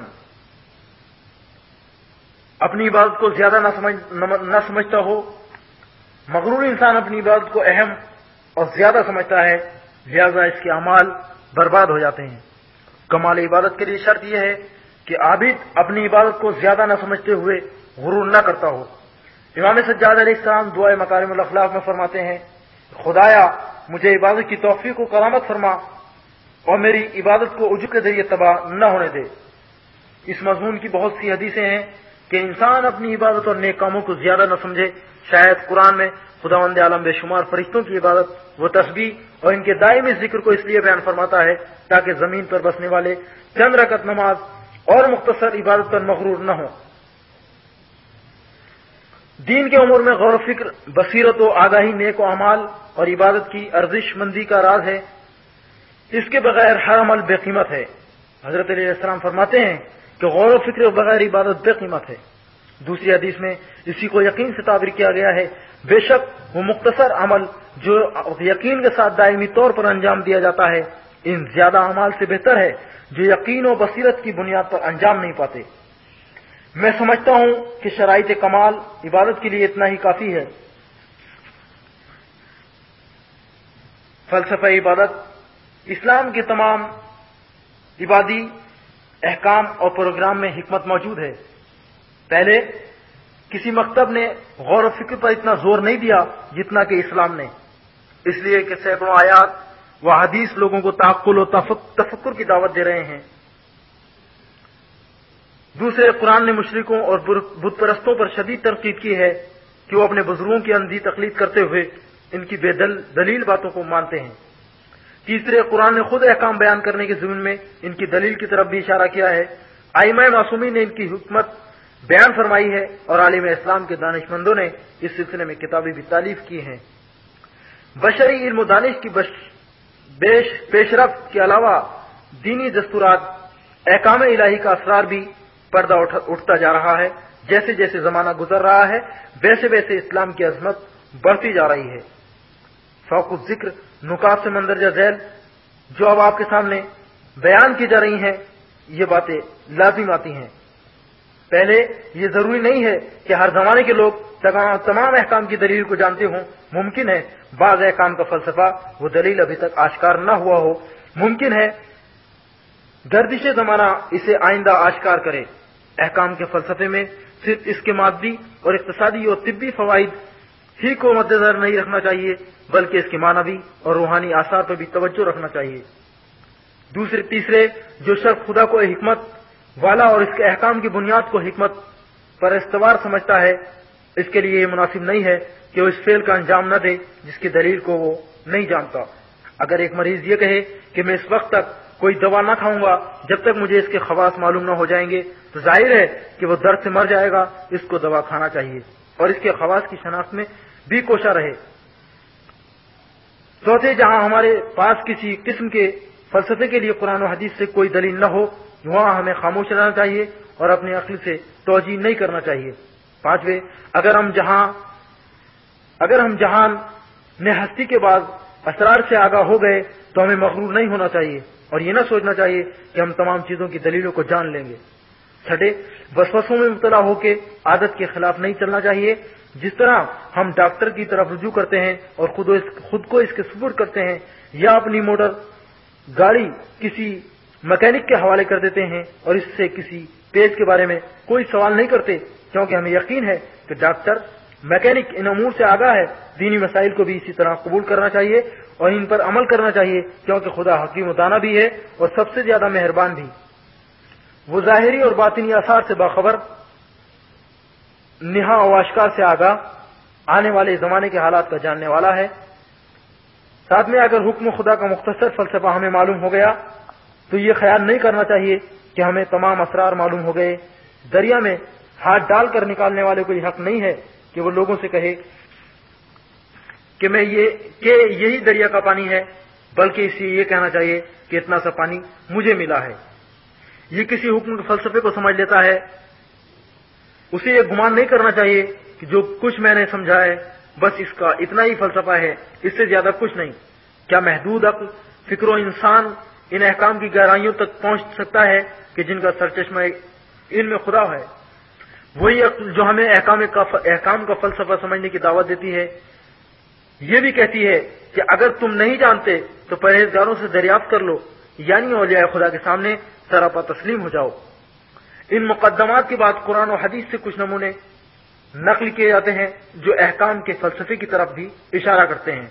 اپنی عبادت کو زیادہ نہ سمجھ نہ سمجھتا ہو، مغرور انسان اپنی عبادت کو اہم اور زیادہ سمجھتا ہے، لہذا اس کے اعمال برباد ہو جاتے ہیں۔ کمال عبادت کے لیے شرط یہ ہے کہ عابد اپنی عبادت کو زیادہ نہ سمجھتے ہوئے غرور نہ کرتا ہو۔ امام سجاد علیہ السلام دعائے مکارم الاخلاق میں فرماتے ہیں، خدایا مجھے عبادت کی توفیق و کرامت فرما اور میری عبادت کو عجب کے ذریعے تباہ نہ ہونے دے۔ اس مضمون کی بہت سی حدیثیں ہیں کہ انسان اپنی عبادت اور نیک کاموں کو زیادہ نہ سمجھے۔ شاید قرآن میں خداوند عالم بے شمار فرشتوں کی عبادت و تسبیح اور ان کے دائمی ذکر کو اس لیے بیان فرماتا ہے تاکہ زمین پر بسنے والے چند رکعت نماز اور مختصر عبادت پر مغرور نہ ہوں۔ دین کے امور میں غور و فکر، بصیرت و آگاہی نیک و اعمال اور عبادت کی ارزش مندی کا راز ہے۔ اس کے بغیر ہر عمل بے قیمت ہے۔ حضرت علیہ السلام فرماتے ہیں کہ غور و فکر بغیر عبادت بے قیمت ہے۔ دوسری حدیث میں اسی کو یقین سے تعبیر کیا گیا ہے، بے شک وہ مختصر عمل جو یقین کے ساتھ دائمی طور پر انجام دیا جاتا ہے ان زیادہ اعمال سے بہتر ہے جو یقین و بصیرت کی بنیاد پر انجام نہیں پاتے۔ میں سمجھتا ہوں کہ شرائط کمال عبادت کے لیے اتنا ہی کافی ہے۔ فلسفہ عبادت، اسلام کے تمام عبادی احکام اور پروگرام میں حکمت موجود ہے۔ پہلے کسی مکتب نے غور و فکر پر اتنا زور نہیں دیا جتنا کہ اسلام نے، اس لیے کہ سینکڑوں آیات و حدیث لوگوں کو تعقل و تفکر کی دعوت دے رہے ہیں۔ دوسرے قرآن نے مشرکوں اور بت پرستوں پر شدید تنقید کی ہے کہ وہ اپنے بزرگوں کی اندھی تقلید کرتے ہوئے ان کی بے دل دلیل باتوں کو مانتے ہیں۔ تیسرے قرآن نے خود احکام بیان کرنے کے ضمن میں ان کی دلیل کی طرف بھی اشارہ کیا ہے۔ ائمہ معصومین نے ان کی حکمت بیان فرمائی ہے اور عالم اسلام کے دانش مندوں نے اس سلسلے میں کتابیں بھی تالیف کی ہیں۔ بشری علم و دانش کی بیش پیش رفت کے علاوہ دینی دستورات احکام الہی کا اسرار بھی پردہ اٹھتا جا رہا ہے۔ جیسے جیسے زمانہ گزر رہا ہے ویسے ویسے اسلام کی عظمت بڑھتی جا رہی ہے۔ فوق الذکر نکات سے مندرجہ ذیل جو اب آپ کے سامنے بیان کی جا رہی ہیں یہ باتیں لازم آتی ہیں۔ پہلے یہ ضروری نہیں ہے کہ ہر زمانے کے لوگ تمام احکام کی دلیل کو جانتے ہوں۔ ممکن ہے بعض احکام کا فلسفہ وہ دلیل ابھی تک آشکار نہ ہوا ہو، ممکن ہے گردش زمانہ اسے آئندہ آشکار کرے۔ احکام کے فلسفے میں صرف اس کے مادی اور اقتصادی اور طبی فوائد ہی کو مد نظر نہیں رکھنا چاہیے بلکہ اس کے معنوی اور روحانی آثار پر بھی توجہ رکھنا چاہیے۔ دوسرے تیسرے جو شخص خدا کو حکمت والا اور اس کے احکام کی بنیاد کو حکمت پر استوار سمجھتا ہے اس کے لیے یہ مناسب نہیں ہے کہ وہ اس فعل کا انجام نہ دے جس کی دلیل کو وہ نہیں جانتا۔ اگر ایک مریض یہ کہے کہ میں اس وقت تک کوئی دوا نہ کھاؤں گا جب تک مجھے اس کے خواص معلوم نہ ہو جائیں گے تو ظاہر ہے کہ وہ درد سے مر جائے گا۔ اس کو دوا کھانا چاہیے اور اس کے خواص کی شناخت میں بھی کوشاں رہے۔ چوتھے جہاں ہمارے پاس کسی قسم کے فلسفے کے لیے قرآن و حدیث سے کوئی دلیل نہ ہو وہاں ہمیں خاموش رہنا چاہیے اور اپنی عقل سے توجیہ نہیں کرنا چاہیے۔ پانچویں اگر ہم جہاں اگر ہم جہان میں ہستی کے بعد اسرار سے آگاہ ہو گئے تو ہمیں مغرور نہیں ہونا چاہیے اور یہ نہ سوچنا چاہیے کہ ہم تمام چیزوں کی دلیلوں کو جان لیں گے۔ چھٹے وسوسوں میں مبتلا ہو کے عادت کے خلاف نہیں چلنا چاہیے۔ جس طرح ہم ڈاکٹر کی طرف رجوع کرتے ہیں اور خود خود کو اس کے سپرد کرتے ہیں یا اپنی موٹر گاڑی کسی مکینک کے حوالے کر دیتے ہیں اور اس سے کسی پیج کے بارے میں کوئی سوال نہیں کرتے کیونکہ ہمیں یقین ہے کہ ڈاکٹر میکینک ان امور سے آگاہ ہے، دینی مسائل کو بھی اسی طرح قبول کرنا چاہیے اور ان پر عمل کرنا چاہیے کیونکہ خدا حکیم و دانا بھی ہے اور سب سے زیادہ مہربان بھی۔ وہ ظاہری اور باطنی آثار سے باخبر، نہا و اشکار سے آگاہ، آنے والے زمانے کے حالات کا جاننے والا ہے۔ ساتھ میں اگر حکم خدا کا مختصر فلسفہ ہمیں معلوم ہو گیا تو یہ خیال نہیں کرنا چاہیے کہ ہمیں تمام اسرار معلوم ہو گئے۔ دریا میں ہاتھ ڈال کر نکالنے والے کو یہ حق نہیں ہے کہ وہ لوگوں سے کہے کہ میں یہ کہ یہی دریا کا پانی ہے، بلکہ اسے یہ کہنا چاہیے کہ اتنا سا پانی مجھے ملا ہے۔ یہ کسی حکم کے فلسفے کو سمجھ لیتا ہے، اسے یہ گمان نہیں کرنا چاہیے کہ جو کچھ میں نے سمجھا ہے بس اس کا اتنا ہی فلسفہ ہے، اس سے زیادہ کچھ نہیں۔ کیا محدود عقل، فکر و انسان ان احکام کی گہرائیوں تک پہنچ سکتا ہے کہ جن کا سرچشمہ علم خدا ہے؟ وہی عقل جو ہمیں احکام کا احکام کا فلسفہ سمجھنے کی دعوت دیتی ہے یہ بھی کہتی ہے کہ اگر تم نہیں جانتے تو پرہیزگاروں سے دریافت کر لو، یعنی اولیاء خدا کے سامنے سراپا تسلیم ہو جاؤ۔ ان مقدمات کے بعد قرآن و حدیث سے کچھ نمونے نقل کیے جاتے ہیں جو احکام کے فلسفے کی طرف بھی اشارہ کرتے ہیں۔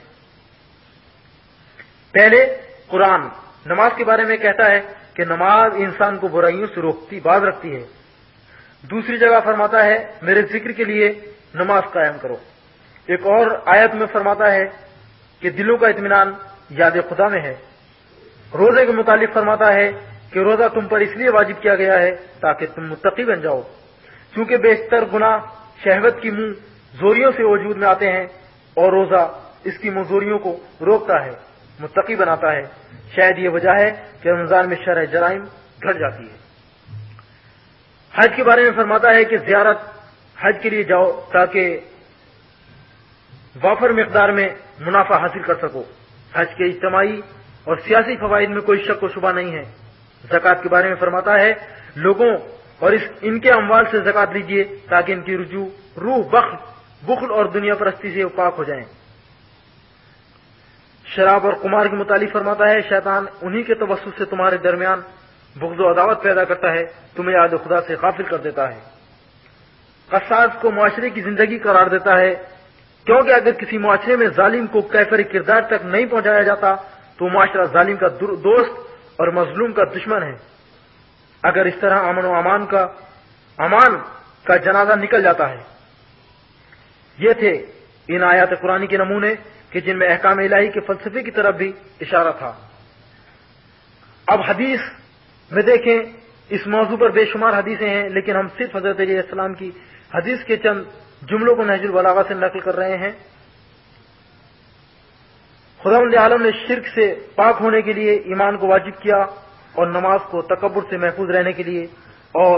پہلے قرآن نماز کے بارے میں کہتا ہے کہ نماز انسان کو برائیوں سے روکتی باز رکھتی ہے۔ دوسری جگہ فرماتا ہے میرے ذکر کے لیے نماز قائم کرو۔ ایک اور آیت میں فرماتا ہے کہ دلوں کا اطمینان یاد خدا میں ہے۔ روزے کے متعلق فرماتا ہے کہ روزہ تم پر اس لیے واجب کیا گیا ہے تاکہ تم متقی بن جاؤ، کیونکہ بیشتر گناہ شہوت کی منہ زوریوں سے وجود میں آتے ہیں اور روزہ اس کی منہ زوریوں کو روکتا ہے، متقی بناتا ہے۔ شاید یہ وجہ ہے کہ رمضان میں شرح جرائم گھٹ جاتی ہے۔ حج کے بارے میں فرماتا ہے کہ زیارت حج کے لیے جاؤ تاکہ وافر مقدار میں منافع حاصل کر سکو۔ حج کے اجتماعی اور سیاسی فوائد میں کوئی شک و شبہ نہیں ہے۔ زکوٰۃ کے بارے میں فرماتا ہے لوگوں اور اس ان کے اموال سے زکوٰۃ لیجیے تاکہ ان کی رجوع روح بخل بخل اور دنیا پرستی سے پاک ہو جائیں۔ شراب اور قمار کے متعلق فرماتا ہے شیطان انہی کے توسط سے تمہارے درمیان بغض و عداوت پیدا کرتا ہے، تمہیں یاد خدا سے غافل کر دیتا ہے۔ قصاص کو معاشرے کی زندگی قرار دیتا ہے، کیونکہ اگر کسی معاشرے میں ظالم کو کیفر کردار تک نہیں پہنچایا جاتا تو معاشرہ ظالم کا دوست اور مظلوم کا دشمن ہے۔ اگر اس طرح امن و امان کا امان کا جنازہ نکل جاتا ہے۔ یہ تھے ان آیات قرآنی کے نمونے کہ جن میں احکام الہی کے فلسفے کی طرف بھی اشارہ تھا۔ اب حدیث میں دیکھیں، اس موضوع پر بے شمار حدیثیں ہیں، لیکن ہم صرف حضرت علیہ السلام کی حدیث کے چند جملوں کو نہج البلاغہ سے نقل کر رہے ہیں۔ خداوند عالم نے شرک سے پاک ہونے کے لیے ایمان کو واجب کیا، اور نماز کو تکبر سے محفوظ رہنے کے لیے، اور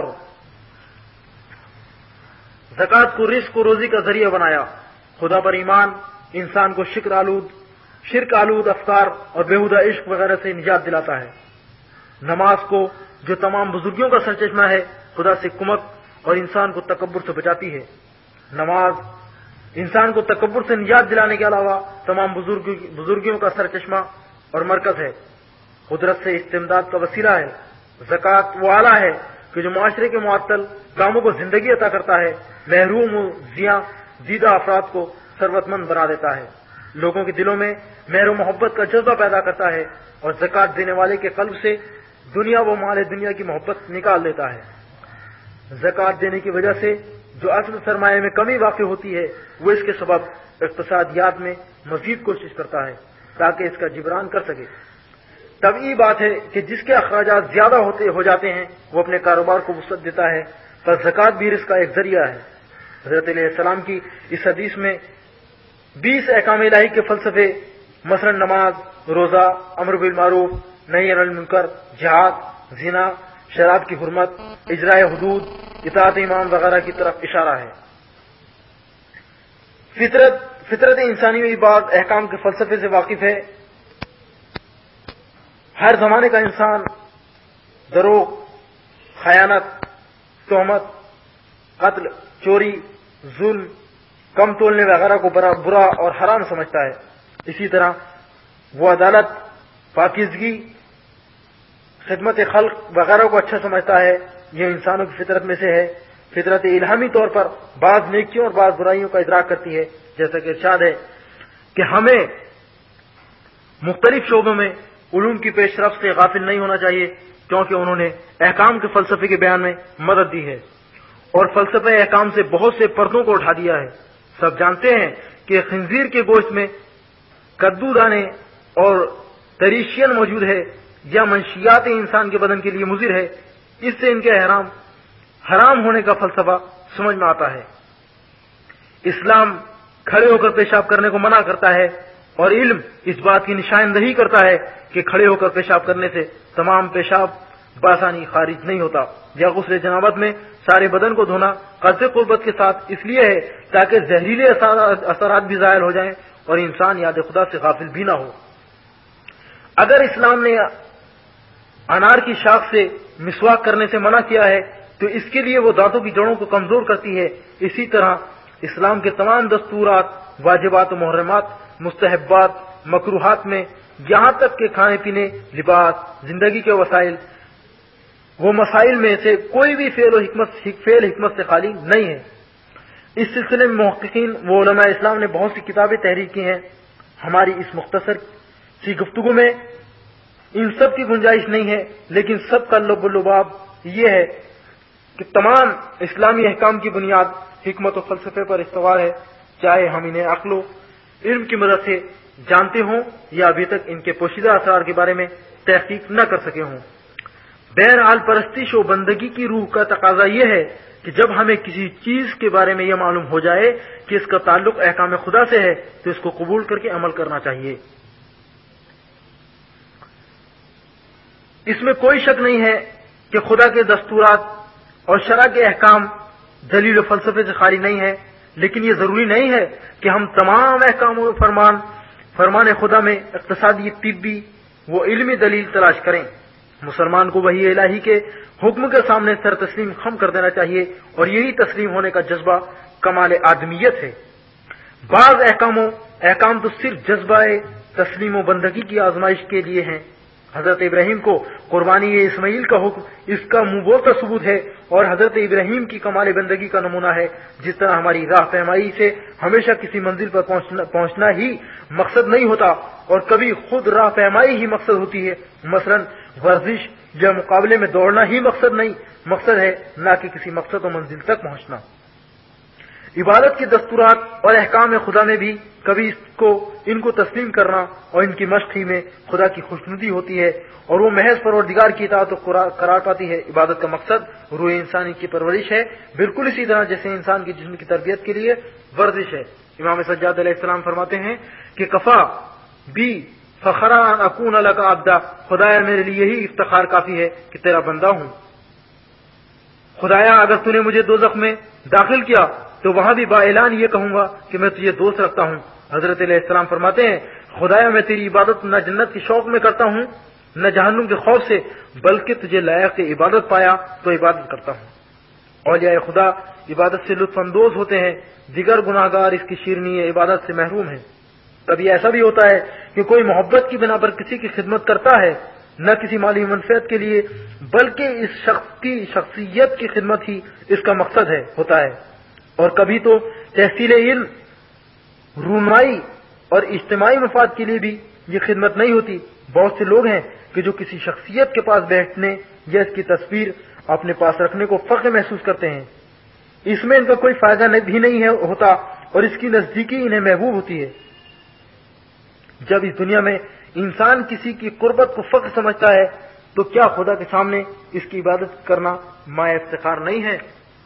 زکوٰۃ کو رزق و روزی کا ذریعہ بنایا۔ خدا پر ایمان انسان کو شرک آلود شرک آلود افکار اور بیہودہ عشق وغیرہ سے نجات دلاتا ہے۔ نماز کو، جو تمام بزرگیوں کا سرچشمہ ہے، خدا سے کمک اور انسان کو تکبر سے بچاتی ہے۔ نماز انسان کو تکبر سے نجات دلانے کے علاوہ تمام بزرگیوں کا سرچشمہ اور مرکز ہے۔ قدرت سے استمداد کا وسیلہ ہے۔ زکوٰۃ وہ آلہ ہے کہ جو معاشرے کے معطل کاموں کو زندگی عطا کرتا ہے، محروم و زیاں دیدہ افراد کو ثروت مند بنا دیتا ہے، لوگوں کے دلوں میں مہر و محبت کا جذبہ پیدا کرتا ہے، اور زکوٰۃ دینے والے کے قلب سے دنیا و مال دنیا کی محبت نکال دیتا ہے۔ زکوٰۃ دینے کی وجہ سے جو اصل سرمایہ میں کمی واقع ہوتی ہے، وہ اس کے سبب اقتصادیات میں مزید کوشش کرتا ہے تاکہ اس کا جبران کر سکے۔ طبعی بات ہے کہ جس کے اخراجات زیادہ ہوتے ہو جاتے ہیں وہ اپنے کاروبار کو وسعت دیتا ہے، پر زکوٰۃ بھی رزق کا ایک ذریعہ ہے۔ حضرت علیہ السلام کی اس حدیث میں بیس احکام الہی کے فلسفے، مثلا نماز، روزہ، امر بالمعروف، نہی عن المنکر، جہاد، زنا، شراب کی حرمت، اجراء حدود، اطاعت امام وغیرہ کی طرف اشارہ ہے۔ فطرت فطرت انسانی میں بعض احکام کے فلسفے سے واقف ہے۔ ہر زمانے کا انسان دروغ، خیانت، تہمت، قتل، چوری، ظلم، کم تولنے وغیرہ کو برا اور حرام سمجھتا ہے۔ اسی طرح وہ عدالت، پاکیزگی، خدمت خلق وغیرہ کو اچھا سمجھتا ہے۔ یہ انسانوں کی فطرت میں سے ہے۔ فطرت الہامی طور پر بعض نیکیوں اور بعض برائیوں کا ادراک کرتی ہے، جیسا کہ ارشاد ہے کہ ہمیں مختلف شعبوں میں علوم کی پیش رفت سے غافل نہیں ہونا چاہیے، کیونکہ انہوں نے احکام کے فلسفے کے بیان میں مدد دی ہے اور فلسفہ احکام سے بہت سے پردوں کو اٹھا دیا ہے۔ سب جانتے ہیں کہ خنزیر کے گوشت میں کدو دانے اور تریشین موجود ہے، یا منشیات انسان کے بدن کے لیے مضر ہے۔ اس سے ان کے حرام حرام ہونے کا فلسفہ سمجھ میں آتا ہے۔ اسلام کھڑے ہو کر پیشاب کرنے کو منع کرتا ہے، اور علم اس بات کی نشاندہی کرتا ہے کہ کھڑے ہو کر پیشاب کرنے سے تمام پیشاب بآسانی خارج نہیں ہوتا، یا غسل جنابت میں سارے بدن کو دھونا قصد قربت کے ساتھ اس لیے ہے تاکہ زہریلے اثرات بھی ظاہر ہو جائیں اور انسان یاد خدا سے غافل بھی نہ ہو۔ اگر اسلام نے انار کی شاخ سے مسواک کرنے سے منع کیا ہے تو اس کے لیے وہ دانتوں کی جڑوں کو کمزور کرتی ہے۔ اسی طرح اسلام کے تمام دستورات، واجبات و محرمات، مستحبات، مکروہات میں یہاں تک کہ کھانے پینے، لباس، زندگی کے وسائل، وہ مسائل میں سے کوئی بھی فعل و حکمت فعل حکمت سے خالی نہیں ہے۔ اس سلسلے میں محققین و علماء اسلام نے بہت سی کتابیں تحریر کی ہیں۔ ہماری اس مختصر سی گفتگو میں ان سب کی گنجائش نہیں ہے، لیکن سب کا لب و لباب یہ ہے کہ تمام اسلامی احکام کی بنیاد حکمت و فلسفے پر استوار ہے، چاہے ہم انہیں عقل و علم کی مدد سے جانتے ہوں یا ابھی تک ان کے پوشیدہ اسرار کے بارے میں تحقیق نہ کر سکے ہوں۔ بہرحال پرستش و بندگی کی روح کا تقاضا یہ ہے کہ جب ہمیں کسی چیز کے بارے میں یہ معلوم ہو جائے کہ اس کا تعلق احکام خدا سے ہے تو اس کو قبول کر کے عمل کرنا چاہیے۔ اس میں کوئی شک نہیں ہے کہ خدا کے دستورات اور شرع کے احکام دلیل و فلسفے سے خالی نہیں ہے، لیکن یہ ضروری نہیں ہے کہ ہم تمام احکام و فرمان فرمان خدا میں اقتصادی، طبی و علمی دلیل تلاش کریں۔ مسلمان کو وحی الہی کے حکم کے سامنے سر تسلیم خم کر دینا چاہیے، اور یہی تسلیم ہونے کا جذبہ کمال آدمیت ہے۔ بعض احکام و احکام تو صرف جذبہ تسلیم و بندگی کی آزمائش کے لیے ہیں، حضرت ابراہیم کو قربانی اسماعیل کا حکم اس کا منہ بولتا ثبوت ہے اور حضرت ابراہیم کی کمال بندگی کا نمونہ ہے. جس طرح ہماری راہ پیمائی سے ہمیشہ کسی منزل پر پہنچنا, پہنچنا ہی مقصد نہیں ہوتا اور کبھی خود راہ پیمائی ہی مقصد ہوتی ہے. مثلا ورزش یا مقابلے میں دوڑنا ہی مقصد نہیں مقصد ہے نہ کہ کسی مقصد و منزل تک پہنچنا. عبادت کے دستورات اور احکام خدا میں بھی کبھی اس کو ان کو تسلیم کرنا اور ان کی مشق ہی میں خدا کی خوشنودی ہوتی ہے اور وہ محض پروردگار کی اطاعت قرار پاتی ہے. عبادت کا مقصد روح انسانی کی پرورش ہے، بالکل اسی طرح جیسے انسان کے جسم کی تربیت کے لیے ورزش ہے. امام سجاد علیہ السلام فرماتے ہیں کہ کفا بی فخرا ان اکون لک عبدا، خدایا میرے لیے یہی افتخار کافی ہے کہ تیرا بندہ ہوں. خدایا اگر تو نے مجھے دوزخ میں داخل کیا تو وہاں بھی با اعلان یہ کہوں گا کہ میں تجھے دوست رکھتا ہوں. حضرت علیہ السلام فرماتے ہیں خدایا میں تیری عبادت نہ جنت کے شوق میں کرتا ہوں نہ جہنم کے خوف سے، بلکہ تجھے لائق عبادت پایا تو عبادت کرتا ہوں. اولیاء خدا عبادت سے لطف اندوز ہوتے ہیں، دیگر گناہ گار اس کی شیرینی عبادت سے محروم ہیں. کبھی ایسا بھی ہوتا ہے کہ کوئی محبت کی بنا پر کسی کی خدمت کرتا ہے، نہ کسی مالی منفعت کے لیے بلکہ اس شخص کی شخصیت کی خدمت ہی اس کا مقصد ہے ہوتا ہے. اور کبھی تو تحصیل علم، رونمائی اور اجتماعی مفاد کے لیے بھی یہ خدمت نہیں ہوتی. بہت سے لوگ ہیں کہ جو کسی شخصیت کے پاس بیٹھنے یا اس کی تصویر اپنے پاس رکھنے کو فخر محسوس کرتے ہیں. اس میں ان کا کوئی فائدہ بھی نہیں ہے ہوتا اور اس کی نزدیکی انہیں محبوب ہوتی ہے. جب اس دنیا میں انسان کسی کی قربت کو فخر سمجھتا ہے تو کیا خدا کے سامنے اس کی عبادت کرنا مائع افتخار نہیں ہے؟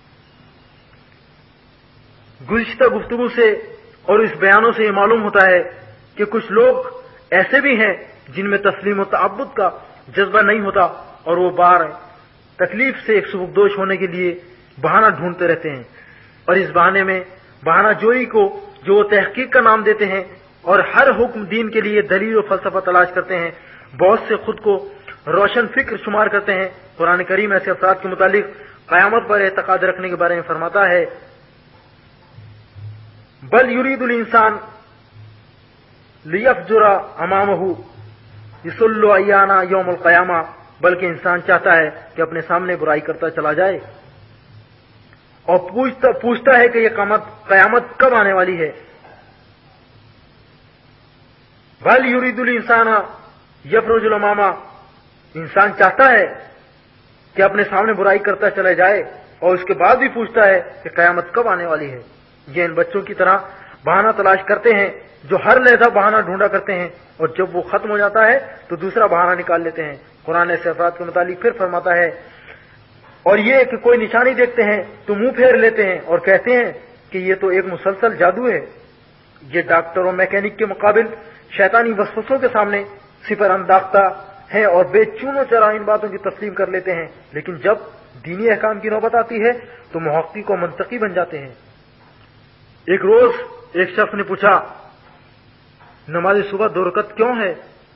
گزشتہ گفتگو سے اور اس بیانوں سے یہ معلوم ہوتا ہے کہ کچھ لوگ ایسے بھی ہیں جن میں تسلیم و تعبد کا جذبہ نہیں ہوتا اور وہ بار تکلیف سے ایک سبکدوش ہونے کے لیے بہانہ ڈھونڈتے رہتے ہیں، اور اس بہانے میں بہانہ جوئی کو جو وہ تحقیق کا نام دیتے ہیں اور ہر حکم دین کے لیے دلیل و فلسفہ تلاش کرتے ہیں. بہت سے خود کو روشن فکر شمار کرتے ہیں. قرآن کریم ایسے افراد کے متعلق قیامت پر اعتقاد رکھنے کے بارے میں فرماتا ہے بل یرید الانسان لیفجر امامہ یصل ایانا یوم القیامہ، بلکہ انسان چاہتا ہے کہ اپنے سامنے برائی کرتا چلا جائے اور پوچھتا پوچھتا ہے کہ یہ قیامت قیامت کب آنے والی ہے. بل یرید الانسان یفرج الامامہ، انسان چاہتا ہے کہ اپنے سامنے برائی کرتا چلا جائے اور اس کے بعد بھی پوچھتا ہے کہ قیامت کب آنے والی ہے. یہ ان بچوں کی طرح بہانہ تلاش کرتے ہیں جو ہر لحظہ بہانہ ڈھونڈا کرتے ہیں اور جب وہ ختم ہو جاتا ہے تو دوسرا بہانہ نکال لیتے ہیں. قرآن ایسے افراد کے متعلق پھر فرماتا ہے اور یہ کہ کوئی نشانی دیکھتے ہیں تو منہ پھیر لیتے ہیں اور کہتے ہیں کہ یہ تو ایک مسلسل جادو ہے. یہ ڈاکٹر اور میکینک کے مقابل شیطانی وسوسوں کے سامنے سپر انداختہ ہیں اور بے چون و چرا ان باتوں کی تسلیم کر لیتے ہیں، لیکن جب دینی احکام کی نوبت آتی ہے تو محقق و منطقی بن جاتے ہیں. ایک روز ایک شخص نے پوچھا نماز صبح دو رکعت کیوں ہے؟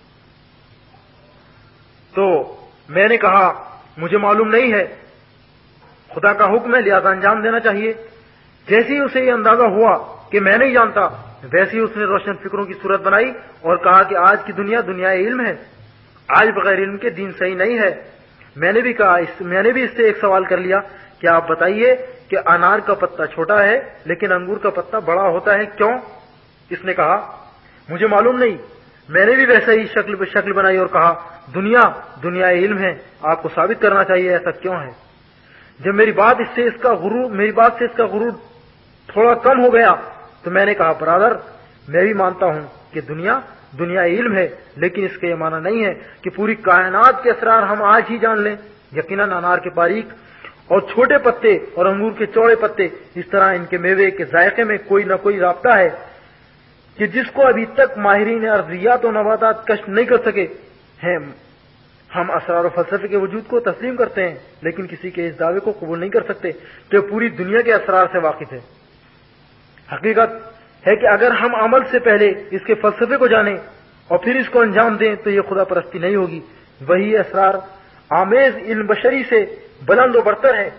تو میں نے کہا مجھے معلوم نہیں ہے، خدا کا حکم ہے لہذا انجام دینا چاہیے. جیسے ہی اسے یہ اندازہ ہوا کہ میں نہیں جانتا ویسے ہی اس نے روشن فکروں کی صورت بنائی اور کہا کہ آج کی دنیا دنیا علم ہے، آج بغیر علم کے دین صحیح نہیں ہے. میں نے بھی کہا اس میں نے بھی اس سے ایک سوال کر لیا کہ آپ بتائیے کہ انار کا پتا چھوٹا ہے لیکن انگور کا پتا بڑا ہوتا ہے کیوں؟ اس نے کہا مجھے معلوم نہیں. میں نے بھی ویسے ہی شکل پہ شکل بنائی اور کہا دنیا دنیا علم ہے، آپ کو ثابت کرنا چاہیے ایسا کیوں ہے. جب میری بات اس سے اس کا غرور میری بات سے اس کا غرور تھوڑا کم ہو گیا تو میں نے کہا برادر میں بھی مانتا ہوں کہ دنیا دنیا علم ہے، لیکن اس کا یہ معنی نہیں ہے کہ پوری کائنات کے اسرار ہم آج ہی جان لیں. یقیناً انار کے باریک اور چھوٹے پتے اور انگور کے چوڑے پتے اس طرح ان کے میوے کے ذائقے میں کوئی نہ کوئی رابطہ ہے کہ جس کو ابھی تک ماہرین ارضیات و نباتات کشف نہیں کر سکے ہیں. ہم اسرار و فلسفے کے وجود کو تسلیم کرتے ہیں لیکن کسی کے اس دعوے کو قبول نہیں کر سکتے کہ پوری دنیا کے اسرار سے واقف ہے. حقیقت ہے کہ اگر ہم عمل سے پہلے اس کے فلسفے کو جانیں اور پھر اس کو انجام دیں تو یہ خدا پرستی نہیں ہوگی. وہی اسرار آمیز علم بشری سے بلند و برتر ہے.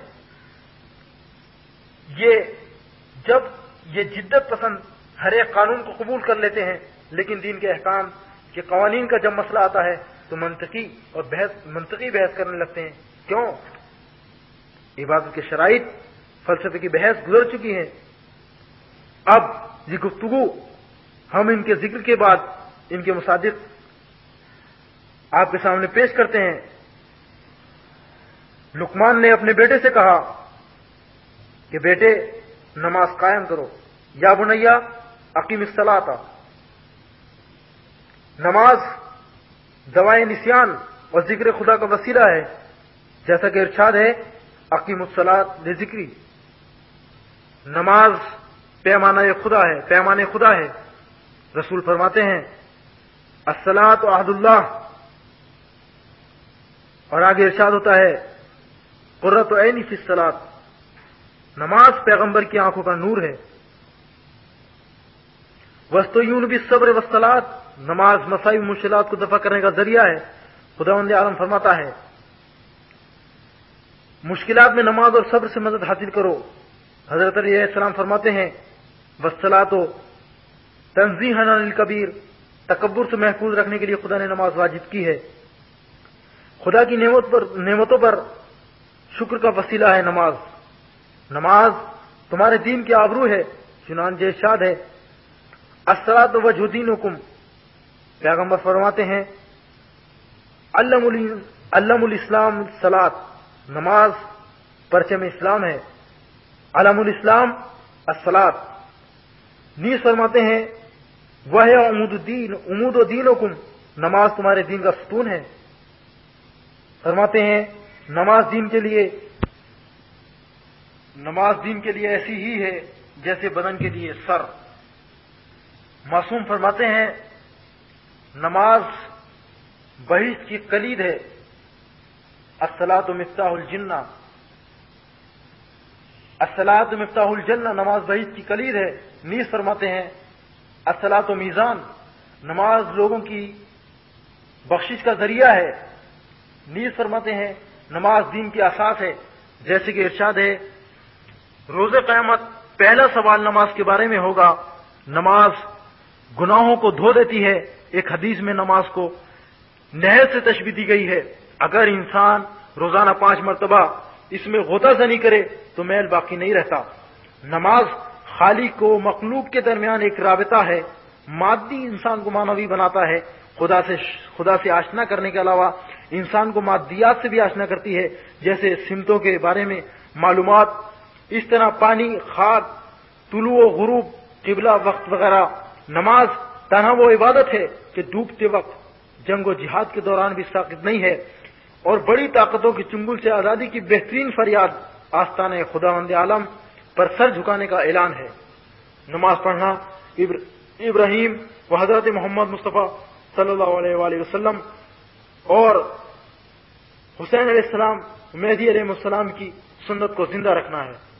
یہ جب یہ جدت پسند ہر ایک قانون کو قبول کر لیتے ہیں لیکن دین کے احکام کے قوانین کا جب مسئلہ آتا ہے تو تو منطقی اور بحث منطقی بحث کرنے لگتے ہیں. کیوں؟ عبادت کے شرائط فلسفے کی بحث گزر چکی ہے. اب یہ گفتگو ہم ان کے ذکر کے بعد ان کے مصادق آپ کے سامنے پیش کرتے ہیں. لقمان نے اپنے بیٹے سے کہا کہ بیٹے نماز قائم کرو. یا بنیا اقیم الصلاۃ. نماز دوائے نسیان اور ذکر خدا کا وسیلہ ہے، جیسا کہ ارشاد ہے اقیم الصلاۃ لذکری. نماز پیمانہ خدا ہے، پیمانہ خدا ہے. رسول فرماتے ہیں الصلاۃ عہد اللہ، اور آگے ارشاد ہوتا ہے قرۃ عینی فی الصلاۃ. نماز پیغمبر کی آنکھوں کا نور ہے. واستعینوا بالصبر والصلاۃ. نماز مصائب مشکلات کو دفع کرنے کا ذریعہ ہے. خداوند عالم فرماتا ہے مشکلات میں نماز اور صبر سے مدد حاصل کرو. حضرت علیہ السلام فرماتے ہیں والصلاۃ تنزیہا عن الکبیر. تکبر سے محفوظ رکھنے کے لیے خدا نے نماز واجب کی ہے. خدا کی نعمت پر نعمتوں پر شکر کا وسیلہ ہے نماز. نماز تمہارے دین کی آبرو ہے. چنانچہ ارشاد ہے الصلاۃ وجہ دینکم. پیغمبر فرماتے ہیں علم الاسلام الصلاۃ. نماز پرچم اسلام ہے. علم الاسلام الصلاۃ. نیز فرماتے ہیں وہ عمود الدین عمود و دینکم. نماز تمہارے دین کا ستون ہے. فرماتے ہیں نماز دین کے لیے نماز دین کے لیے ایسی ہی ہے جیسے بدن کے لیے سر. معصوم فرماتے ہیں نماز بہشت کی کلید ہے. الصلاۃ مفتاح الجنہ. الصلاۃ مفتاح الجنہ. نماز بہشت کی کلید ہے. نیز فرماتے ہیں الصلاۃ میزان. نماز لوگوں کی بخشش کا ذریعہ ہے. نیز فرماتے ہیں نماز دین کی اساس ہے. جیسے کہ ارشاد ہے روز قیامت پہلا سوال نماز کے بارے میں ہوگا. نماز گناہوں کو دھو دیتی ہے. ایک حدیث میں نماز کو نہر سے تشبیہ دی گئی ہے. اگر انسان روزانہ پانچ مرتبہ اس میں غوطہ زنی کرے تو میل باقی نہیں رہتا. نماز خالق و مخلوق کے درمیان ایک رابطہ ہے. مادی انسان کو معنوی بناتا ہے. خدا سے خدا سے آشنا کرنے کے علاوہ انسان کو مادیات سے بھی آشنا کرتی ہے، جیسے سمتوں کے بارے میں معلومات. اس طرح پانی، خاک، طلوع و غروب، قبلہ وقت وغیرہ. نماز تنہا وہ عبادت ہے کہ ڈوبتے وقت جنگ و جہاد کے دوران بھی ساقط نہیں ہے، اور بڑی طاقتوں کی چنگل سے آزادی کی بہترین فریاد آستانہ خداوند عالم پر سر جھکانے کا اعلان ہے. نماز پڑھنا ابراہیم و حضرت محمد مصطفیٰ صلی اللہ علیہ وآلہ وسلم اور حسین علیہ السلام، مہدی علیہ السلام کی سنت کو زندہ رکھنا ہے.